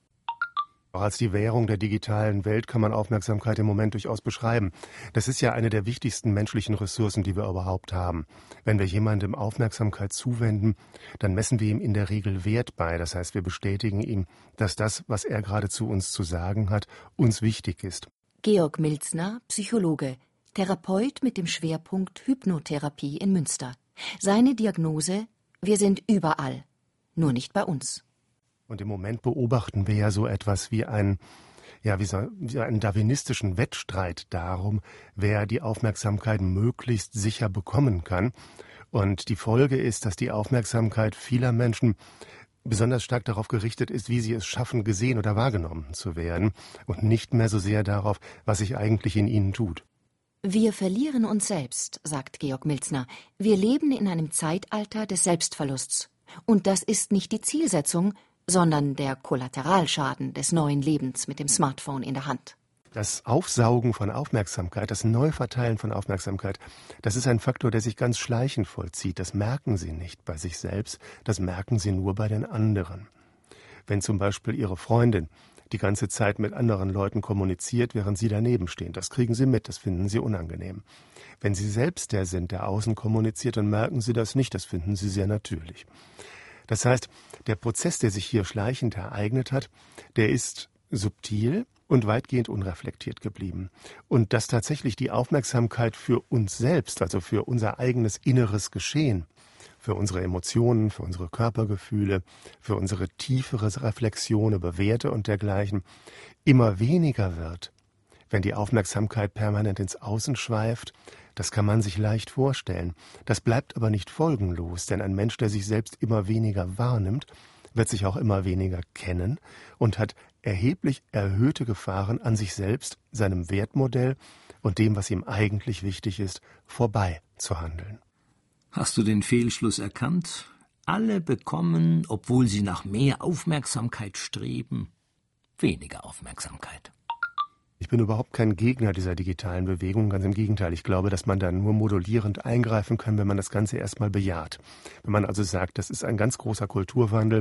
[SPEAKER 5] Auch als die Währung der digitalen Welt kann man Aufmerksamkeit im Moment durchaus beschreiben. Das ist ja eine der wichtigsten menschlichen Ressourcen, die wir überhaupt haben. Wenn wir jemandem Aufmerksamkeit zuwenden, dann messen wir ihm in der Regel Wert bei. Das heißt, wir bestätigen ihm, dass das, was er gerade zu uns zu sagen hat, uns wichtig ist.
[SPEAKER 9] Georg Milzner, Psychologe, Therapeut mit dem Schwerpunkt Hypnotherapie in Münster. Seine Diagnose: Wir sind überall, nur nicht bei uns.
[SPEAKER 5] Und im Moment beobachten wir ja so etwas wie, ein, ja, wie, so, wie einen darwinistischen Wettstreit darum, wer die Aufmerksamkeit möglichst sicher bekommen kann. Und die Folge ist, dass die Aufmerksamkeit vieler Menschen besonders stark darauf gerichtet ist, wie sie es schaffen, gesehen oder wahrgenommen zu werden, und nicht mehr so sehr darauf, was sich eigentlich in ihnen tut.
[SPEAKER 9] Wir verlieren uns selbst, sagt Georg Milzner. Wir leben in einem Zeitalter des Selbstverlusts. Und das ist nicht die Zielsetzung, sondern der Kollateralschaden des neuen Lebens mit dem Smartphone in der Hand.
[SPEAKER 5] Das Aufsaugen von Aufmerksamkeit, das Neuverteilen von Aufmerksamkeit, das ist ein Faktor, der sich ganz schleichend vollzieht. Das merken Sie nicht bei sich selbst, das merken Sie nur bei den anderen. Wenn zum Beispiel Ihre Freundin die ganze Zeit mit anderen Leuten kommuniziert, während Sie daneben stehen, das kriegen Sie mit, das finden Sie unangenehm. Wenn Sie selbst der sind, der außen kommuniziert, dann merken Sie das nicht, das finden Sie sehr natürlich. Das heißt, der Prozess, der sich hier schleichend ereignet hat, der ist subtil und weitgehend unreflektiert geblieben. Und dass tatsächlich die Aufmerksamkeit für uns selbst, also für unser eigenes inneres Geschehen, für unsere Emotionen, für unsere Körpergefühle, für unsere tiefere Reflexion über Werte und dergleichen, immer weniger wird, wenn die Aufmerksamkeit permanent ins Außen schweift, das kann man sich leicht vorstellen. Das bleibt aber nicht folgenlos, denn ein Mensch, der sich selbst immer weniger wahrnimmt, wird sich auch immer weniger kennen und hat erheblich erhöhte Gefahren, an sich selbst, seinem Wertmodell und dem, was ihm eigentlich wichtig ist, vorbei zu handeln.
[SPEAKER 1] Hast du den Fehlschluss erkannt? Alle bekommen, obwohl sie nach mehr Aufmerksamkeit streben, weniger Aufmerksamkeit.
[SPEAKER 5] Ich bin überhaupt kein Gegner dieser digitalen Bewegung, ganz im Gegenteil. Ich glaube, dass man da nur modulierend eingreifen kann, wenn man das Ganze erstmal bejaht. Wenn man also sagt, das ist ein ganz großer Kulturwandel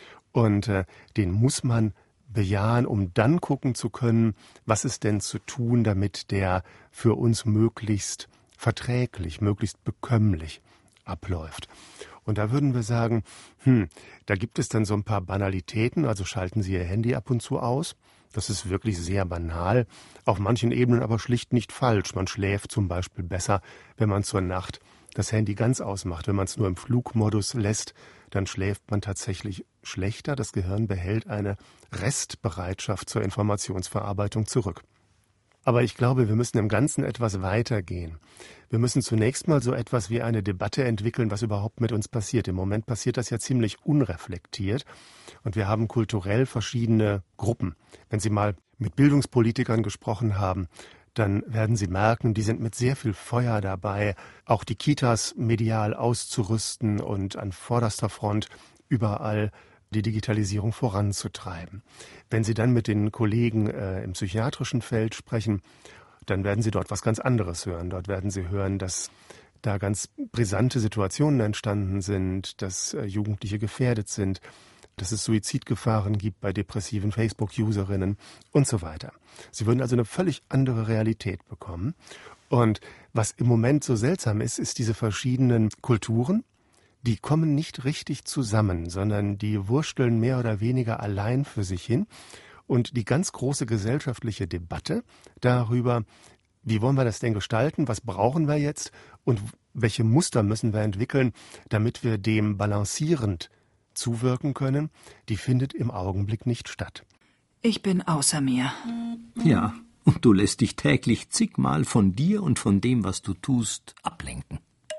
[SPEAKER 5] und äh, den muss man bejahen, um dann gucken zu können, was ist denn zu tun, damit der für uns möglichst verträglich, möglichst bekömmlich abläuft. Und da würden wir sagen, hm, da gibt es dann so ein paar Banalitäten, also schalten Sie Ihr Handy ab und zu aus. Das ist wirklich sehr banal, auf manchen Ebenen aber schlicht nicht falsch. Man schläft zum Beispiel besser, wenn man zur Nacht das Handy ganz ausmacht. Wenn man es nur im Flugmodus lässt, dann schläft man tatsächlich schlechter. Das Gehirn behält eine Restbereitschaft zur Informationsverarbeitung zurück. Aber ich glaube, wir müssen im Ganzen etwas weitergehen. Wir müssen zunächst mal so etwas wie eine Debatte entwickeln, was überhaupt mit uns passiert. Im Moment passiert das ja ziemlich unreflektiert. Und wir haben kulturell verschiedene Gruppen. Wenn Sie mal mit Bildungspolitikern gesprochen haben, dann werden Sie merken, die sind mit sehr viel Feuer dabei, auch die Kitas medial auszurüsten und an vorderster Front überall die Digitalisierung voranzutreiben. Wenn Sie dann mit den Kollegen äh, im psychiatrischen Feld sprechen, dann werden Sie dort was ganz anderes hören. Dort werden Sie hören, dass da ganz brisante Situationen entstanden sind, dass äh, Jugendliche gefährdet sind, dass es Suizidgefahren gibt bei depressiven Facebook-Userinnen und so weiter. Sie würden also eine völlig andere Realität bekommen. Und was im Moment so seltsam ist, ist diese verschiedenen Kulturen, die kommen nicht richtig zusammen, sondern die wursteln mehr oder weniger allein für sich hin. Und die ganz große gesellschaftliche Debatte darüber, wie wollen wir das denn gestalten, was brauchen wir jetzt und welche Muster müssen wir entwickeln, damit wir dem balancierend zuwirken können, die findet im Augenblick nicht statt.
[SPEAKER 2] Ich bin außer mir.
[SPEAKER 1] Ja, und du lässt dich täglich zigmal von dir und von dem, was du tust, ablenken.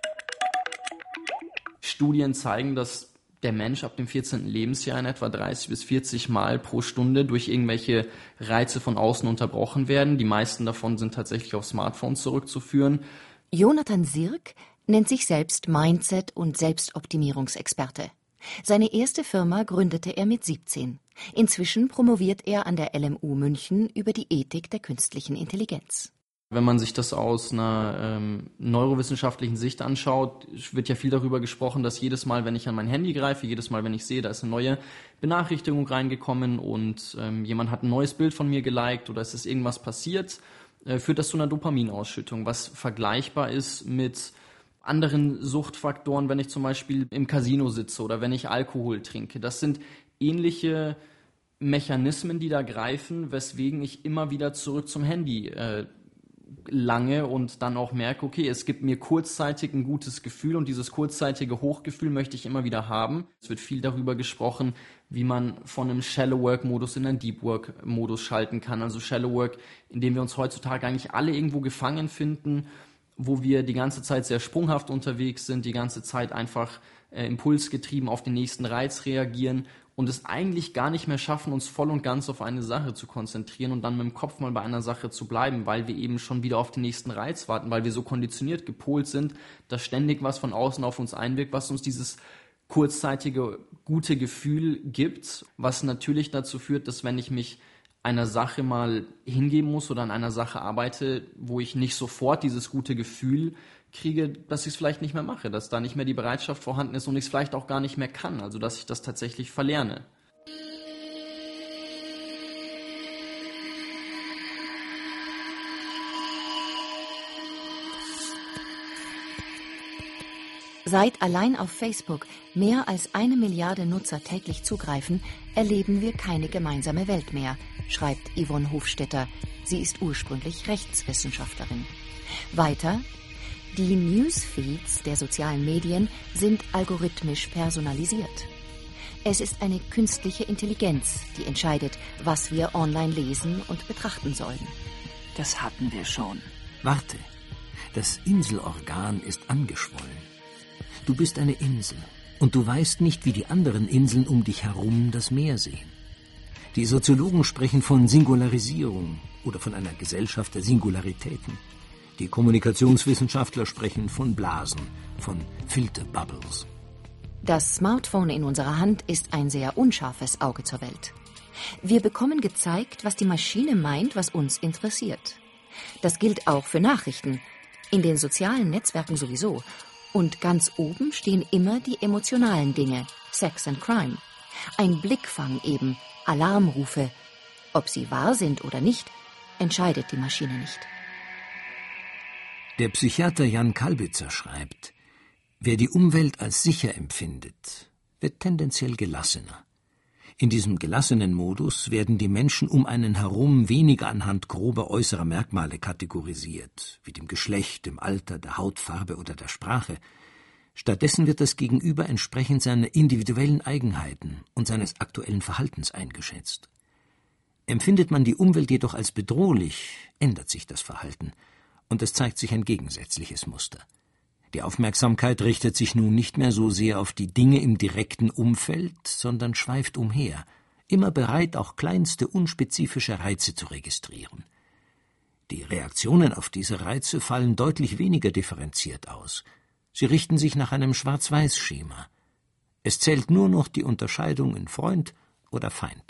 [SPEAKER 11] Studien zeigen, dass der Mensch ab dem vierzehnten Lebensjahr in etwa dreißig bis vierzig Mal pro Stunde durch irgendwelche Reize von außen unterbrochen werden. Die meisten davon sind tatsächlich auf Smartphones zurückzuführen.
[SPEAKER 9] Jonathan Sirk nennt sich selbst Mindset- und Selbstoptimierungsexperte. Seine erste Firma gründete er mit siebzehn. Inzwischen promoviert er an der L M U München über die Ethik der künstlichen Intelligenz.
[SPEAKER 11] Wenn man sich das aus einer ähm, neurowissenschaftlichen Sicht anschaut, wird ja viel darüber gesprochen, dass jedes Mal, wenn ich an mein Handy greife, jedes Mal, wenn ich sehe, da ist eine neue Benachrichtigung reingekommen und ähm, jemand hat ein neues Bild von mir geliked oder es ist irgendwas passiert, äh, führt das zu einer Dopaminausschüttung, was vergleichbar ist mit anderen Suchtfaktoren, wenn ich zum Beispiel im Casino sitze oder wenn ich Alkohol trinke. Das sind ähnliche Mechanismen, die da greifen, weswegen ich immer wieder zurück zum Handy äh, lange und dann auch merke, okay, es gibt mir kurzzeitig ein gutes Gefühl und dieses kurzzeitige Hochgefühl möchte ich immer wieder haben. Es wird viel darüber gesprochen, wie man von einem Shallow-Work-Modus in einen Deep-Work-Modus schalten kann. Also Shallow-Work, in dem wir uns heutzutage eigentlich alle irgendwo gefangen finden, wo wir die ganze Zeit sehr sprunghaft unterwegs sind, die ganze Zeit einfach äh, impulsgetrieben auf den nächsten Reiz reagieren und es eigentlich gar nicht mehr schaffen, uns voll und ganz auf eine Sache zu konzentrieren und dann mit dem Kopf mal bei einer Sache zu bleiben, weil wir eben schon wieder auf den nächsten Reiz warten, weil wir so konditioniert gepolt sind, dass ständig was von außen auf uns einwirkt, was uns dieses kurzzeitige gute Gefühl gibt, was natürlich dazu führt, dass wenn ich mich einer Sache mal hingeben muss oder an einer Sache arbeite, wo ich nicht sofort dieses gute Gefühl kriege, dass ich es vielleicht nicht mehr mache, dass da nicht mehr die Bereitschaft vorhanden ist und ich es vielleicht auch gar nicht mehr kann, also dass ich das tatsächlich verlerne.
[SPEAKER 9] Seit allein auf Facebook mehr als eine Milliarde Nutzer täglich zugreifen, erleben wir keine gemeinsame Welt mehr, schreibt Yvonne Hofstetter. Sie ist ursprünglich Rechtswissenschaftlerin. Weiter: Die Newsfeeds der sozialen Medien sind algorithmisch personalisiert. Es ist eine künstliche Intelligenz, die entscheidet, was wir online lesen und betrachten sollen.
[SPEAKER 2] Das hatten wir schon.
[SPEAKER 1] Warte, das Inselorgan ist angeschwollen. Du bist eine Insel und du weißt nicht, wie die anderen Inseln um dich herum das Meer sehen. Die Soziologen sprechen von Singularisierung oder von einer Gesellschaft der Singularitäten. Die Kommunikationswissenschaftler sprechen von Blasen, von Filterbubbles.
[SPEAKER 9] Das Smartphone in unserer Hand ist ein sehr unscharfes Auge zur Welt. Wir bekommen gezeigt, was die Maschine meint, was uns interessiert. Das gilt auch für Nachrichten, in den sozialen Netzwerken sowieso. Und ganz oben stehen immer die emotionalen Dinge, Sex and Crime. Ein Blickfang eben, Alarmrufe. Ob sie wahr sind oder nicht, entscheidet die Maschine nicht.
[SPEAKER 1] Der Psychiater Jan Kalbitzer schreibt, wer die Umwelt als sicher empfindet, wird tendenziell gelassener. In diesem gelassenen Modus werden die Menschen um einen herum weniger anhand grober äußerer Merkmale kategorisiert, wie dem Geschlecht, dem Alter, der Hautfarbe oder der Sprache. Stattdessen wird das Gegenüber entsprechend seiner individuellen Eigenheiten und seines aktuellen Verhaltens eingeschätzt. Empfindet man die Umwelt jedoch als bedrohlich, ändert sich das Verhalten und es zeigt sich ein gegensätzliches Muster. Die Aufmerksamkeit richtet sich nun nicht mehr so sehr auf die Dinge im direkten Umfeld, sondern schweift umher, immer bereit, auch kleinste unspezifische Reize zu registrieren. Die Reaktionen auf diese Reize fallen deutlich weniger differenziert aus. Sie richten sich nach einem Schwarz-Weiß-Schema. Es zählt nur noch die Unterscheidung in Freund oder Feind.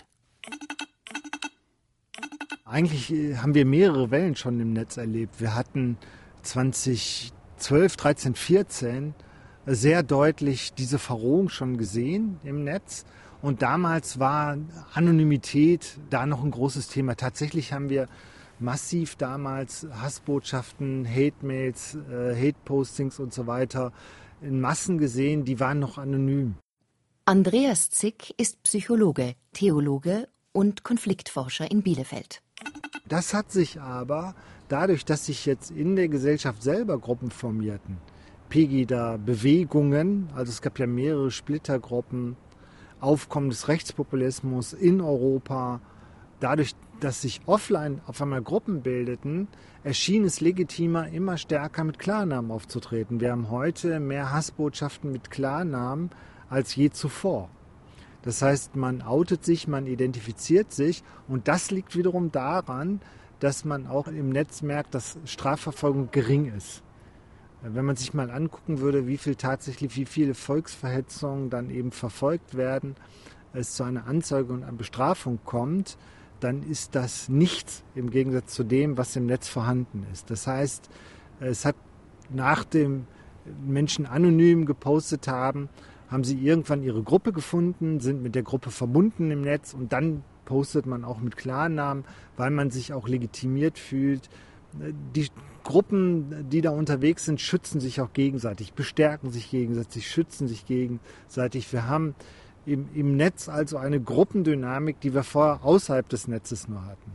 [SPEAKER 12] Eigentlich haben wir mehrere Wellen schon im Netz erlebt. Wir hatten zwanzig zwölf, dreizehn, vierzehn sehr deutlich diese Verrohung schon gesehen im Netz. Und damals war Anonymität da noch ein großes Thema. Tatsächlich haben wir massiv damals Hassbotschaften, Hate-Mails, äh, Hate-Postings und so weiter in Massen gesehen, die waren noch anonym.
[SPEAKER 9] Andreas Zick ist Psychologe, Theologe und Konfliktforscher in Bielefeld.
[SPEAKER 12] Das hat sich aber dadurch, dass sich jetzt in der Gesellschaft selber Gruppen formierten, Pegida, Bewegungen, also es gab ja mehrere Splittergruppen, Aufkommen des Rechtspopulismus in Europa, dadurch, dass sich offline auf einmal Gruppen bildeten, erschien es legitimer, immer stärker mit Klarnamen aufzutreten. Wir haben heute mehr Hassbotschaften mit Klarnamen als je zuvor. Das heißt, man outet sich, man identifiziert sich und das liegt wiederum daran, dass man auch im Netz merkt, dass Strafverfolgung gering ist. Wenn man sich mal angucken würde, wie viel tatsächlich, wie viele Volksverhetzungen dann eben verfolgt werden, es zu einer Anzeige und einer Bestrafung kommt, dann ist das nichts im Gegensatz zu dem, was im Netz vorhanden ist. Das heißt, es hat nach dem Menschen anonym gepostet haben, haben sie irgendwann ihre Gruppe gefunden, sind mit der Gruppe verbunden im Netz und dann postet man auch mit Klarnamen, weil man sich auch legitimiert fühlt. Die Gruppen, die da unterwegs sind, schützen sich auch gegenseitig, bestärken sich gegenseitig, schützen sich gegenseitig. Wir haben im, im Netz also eine Gruppendynamik, die wir vorher außerhalb des Netzes nur hatten.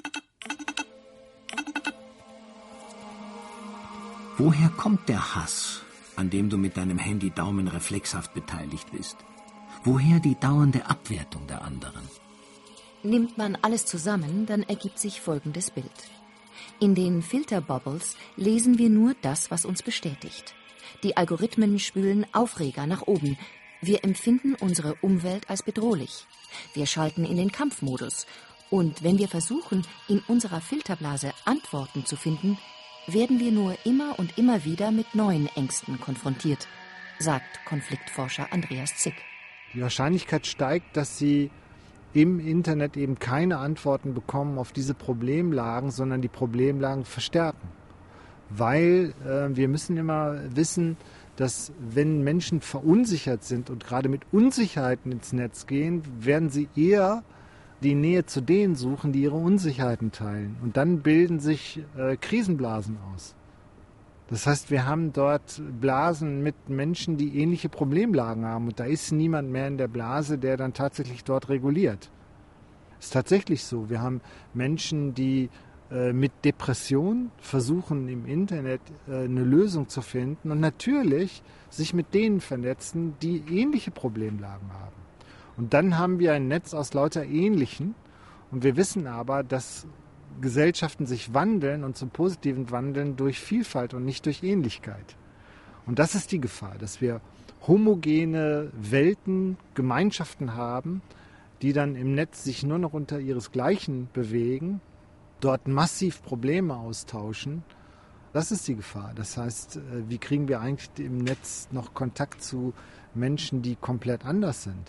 [SPEAKER 1] Woher kommt der Hass, an dem du mit deinem Handy-Daumen reflexhaft beteiligt bist? Woher die dauernde Abwertung der anderen?
[SPEAKER 9] Nimmt man alles zusammen, dann ergibt sich folgendes Bild. In den Filterbubbles lesen wir nur das, was uns bestätigt. Die Algorithmen spülen Aufreger nach oben. Wir empfinden unsere Umwelt als bedrohlich. Wir schalten in den Kampfmodus. Und wenn wir versuchen, in unserer Filterblase Antworten zu finden, werden wir nur immer und immer wieder mit neuen Ängsten konfrontiert, sagt Konfliktforscher Andreas Zick.
[SPEAKER 12] Die Wahrscheinlichkeit steigt, dass sie im Internet eben keine Antworten bekommen auf diese Problemlagen, sondern die Problemlagen verstärken. Weil äh, wir müssen immer wissen, dass wenn Menschen verunsichert sind und gerade mit Unsicherheiten ins Netz gehen, werden sie eher die Nähe zu denen suchen, die ihre Unsicherheiten teilen. Und dann bilden sich äh, Krisenblasen aus. Das heißt, wir haben dort Blasen mit Menschen, die ähnliche Problemlagen haben. Und da ist niemand mehr in der Blase, der dann tatsächlich dort reguliert. Es ist tatsächlich so. Wir haben Menschen, die äh, mit Depression versuchen, im Internet äh, eine Lösung zu finden und natürlich sich mit denen vernetzen, die ähnliche Problemlagen haben. Und dann haben wir ein Netz aus lauter Ähnlichen. Und wir wissen aber, dass Gesellschaften sich wandeln und zum Positiven wandeln durch Vielfalt und nicht durch Ähnlichkeit. Und das ist die Gefahr, dass wir homogene Welten, Gemeinschaften haben, die dann im Netz sich nur noch unter ihresgleichen bewegen, dort massiv Probleme austauschen. Das ist die Gefahr. Das heißt, wie kriegen wir eigentlich im Netz noch Kontakt zu Menschen, die komplett anders sind?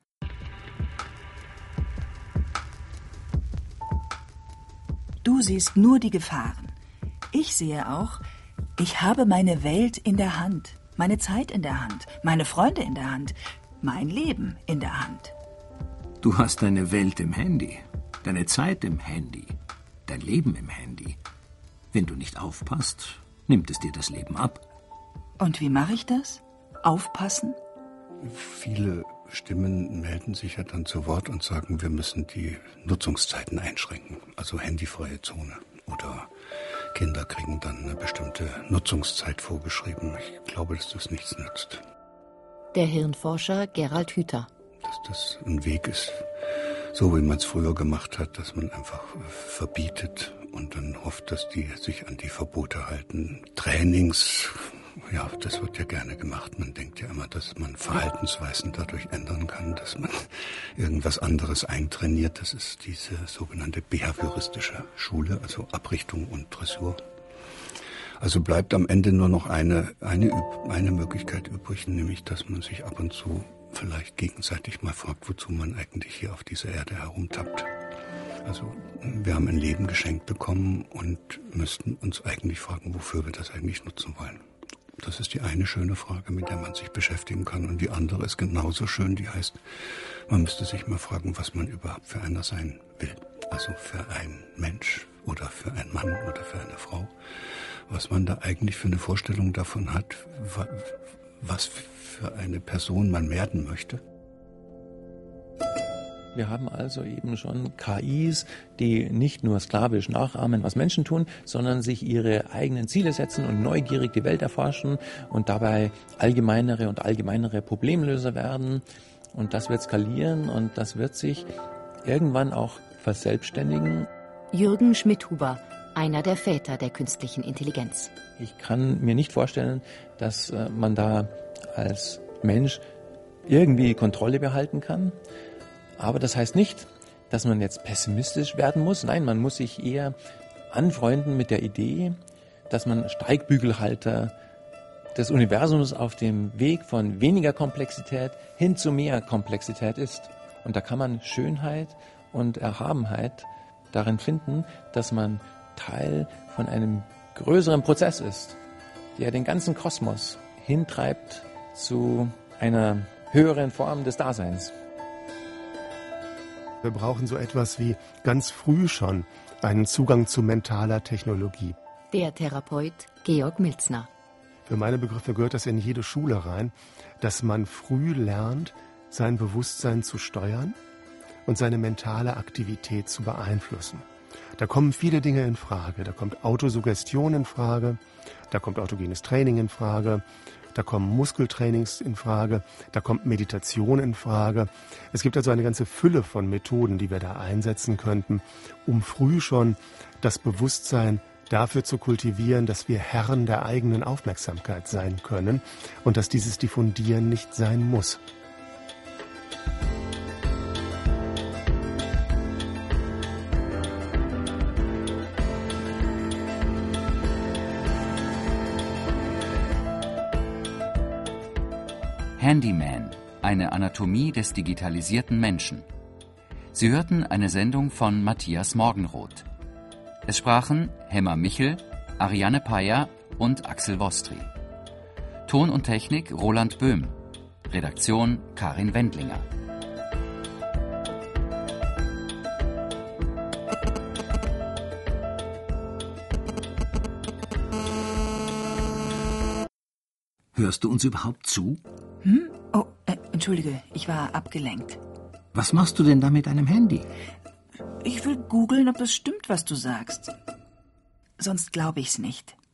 [SPEAKER 2] Du siehst nur die Gefahren. Ich sehe auch, ich habe meine Welt in der Hand, meine Zeit in der Hand, meine Freunde in der Hand, mein Leben in der Hand.
[SPEAKER 1] Du hast deine Welt im Handy, deine Zeit im Handy, dein Leben im Handy. Wenn du nicht aufpasst, nimmt es dir das Leben ab.
[SPEAKER 2] Und wie mache ich das? Aufpassen?
[SPEAKER 8] Viele Stimmen melden sich ja dann zu Wort und sagen, wir müssen die Nutzungszeiten einschränken, also handyfreie Zone. Oder Kinder kriegen dann eine bestimmte Nutzungszeit vorgeschrieben. Ich glaube, dass das nichts nützt.
[SPEAKER 9] Der Hirnforscher Gerald Hüther.
[SPEAKER 8] Dass das ein Weg ist, so wie man es früher gemacht hat, dass man einfach verbietet und dann hofft, dass die sich an die Verbote halten. Trainings, ja, das wird ja gerne gemacht. Man denkt ja immer, dass man Verhaltensweisen dadurch ändern kann, dass man irgendwas anderes eintrainiert. Das ist diese sogenannte behavioristische Schule, also Abrichtung und Dressur. Also bleibt am Ende nur noch eine, eine, eine Möglichkeit übrig, nämlich, dass man sich ab und zu vielleicht gegenseitig mal fragt, wozu man eigentlich hier auf dieser Erde herumtappt. Also wir haben ein Leben geschenkt bekommen und müssten uns eigentlich fragen, wofür wir das eigentlich nutzen wollen. Das ist die eine schöne Frage, mit der man sich beschäftigen kann. Und die andere ist genauso schön, die heißt, man müsste sich mal fragen, was man überhaupt für einer sein will. Also für einen Mensch oder für einen Mann oder für eine Frau. Was man da eigentlich für eine Vorstellung davon hat, was für eine Person man werden möchte.
[SPEAKER 7] Wir haben also eben schon K Is, die nicht nur sklavisch nachahmen, was Menschen tun, sondern sich ihre eigenen Ziele setzen und neugierig die Welt erforschen und dabei allgemeinere und allgemeinere Problemlöser werden. und das wird skalieren und das wird sich irgendwann auch verselbstständigen.
[SPEAKER 9] Jürgen Schmidhuber, einer der Väter der künstlichen Intelligenz.
[SPEAKER 7] Ich kann mir nicht vorstellen, dass man da als Mensch irgendwie Kontrolle behalten kann. Aber das heißt nicht, dass man jetzt pessimistisch werden muss. Nein, man muss sich eher anfreunden mit der Idee, dass man Steigbügelhalter des Universums auf dem Weg von weniger Komplexität hin zu mehr Komplexität ist. Und da kann man Schönheit und Erhabenheit darin finden, dass man Teil von einem größeren Prozess ist, der den ganzen Kosmos hintreibt zu einer höheren Form des Daseins.
[SPEAKER 5] Wir brauchen so etwas wie ganz früh schon einen Zugang zu mentaler Technologie.
[SPEAKER 9] Der Therapeut Georg Milzner.
[SPEAKER 5] Für meine Begriffe gehört das in jede Schule rein, dass man früh lernt, sein Bewusstsein zu steuern und seine mentale Aktivität zu beeinflussen. Da kommen viele Dinge in Frage. Da kommt Autosuggestion in Frage, da kommt autogenes Training in Frage, da kommen Muskeltrainings in Frage, da kommt Meditation in Frage. Es gibt also eine ganze Fülle von Methoden, die wir da einsetzen könnten, um früh schon das Bewusstsein dafür zu kultivieren, dass wir Herren der eigenen Aufmerksamkeit sein können und dass dieses Diffundieren nicht sein muss.
[SPEAKER 3] Handyman, eine Anatomie des digitalisierten Menschen. Sie hörten eine Sendung von Matthias Morgenroth. Es sprachen Hemmer Michel, Ariane Peyer und Axel Wostri. Ton und Technik Roland Böhm. Redaktion Karin Wendlinger.
[SPEAKER 1] Hörst du uns überhaupt zu?
[SPEAKER 2] Hm? Oh, äh, entschuldige, ich war abgelenkt.
[SPEAKER 1] Was machst du denn da mit deinem Handy?
[SPEAKER 2] Ich will googeln, ob das stimmt, was du sagst. Sonst glaube ich's nicht.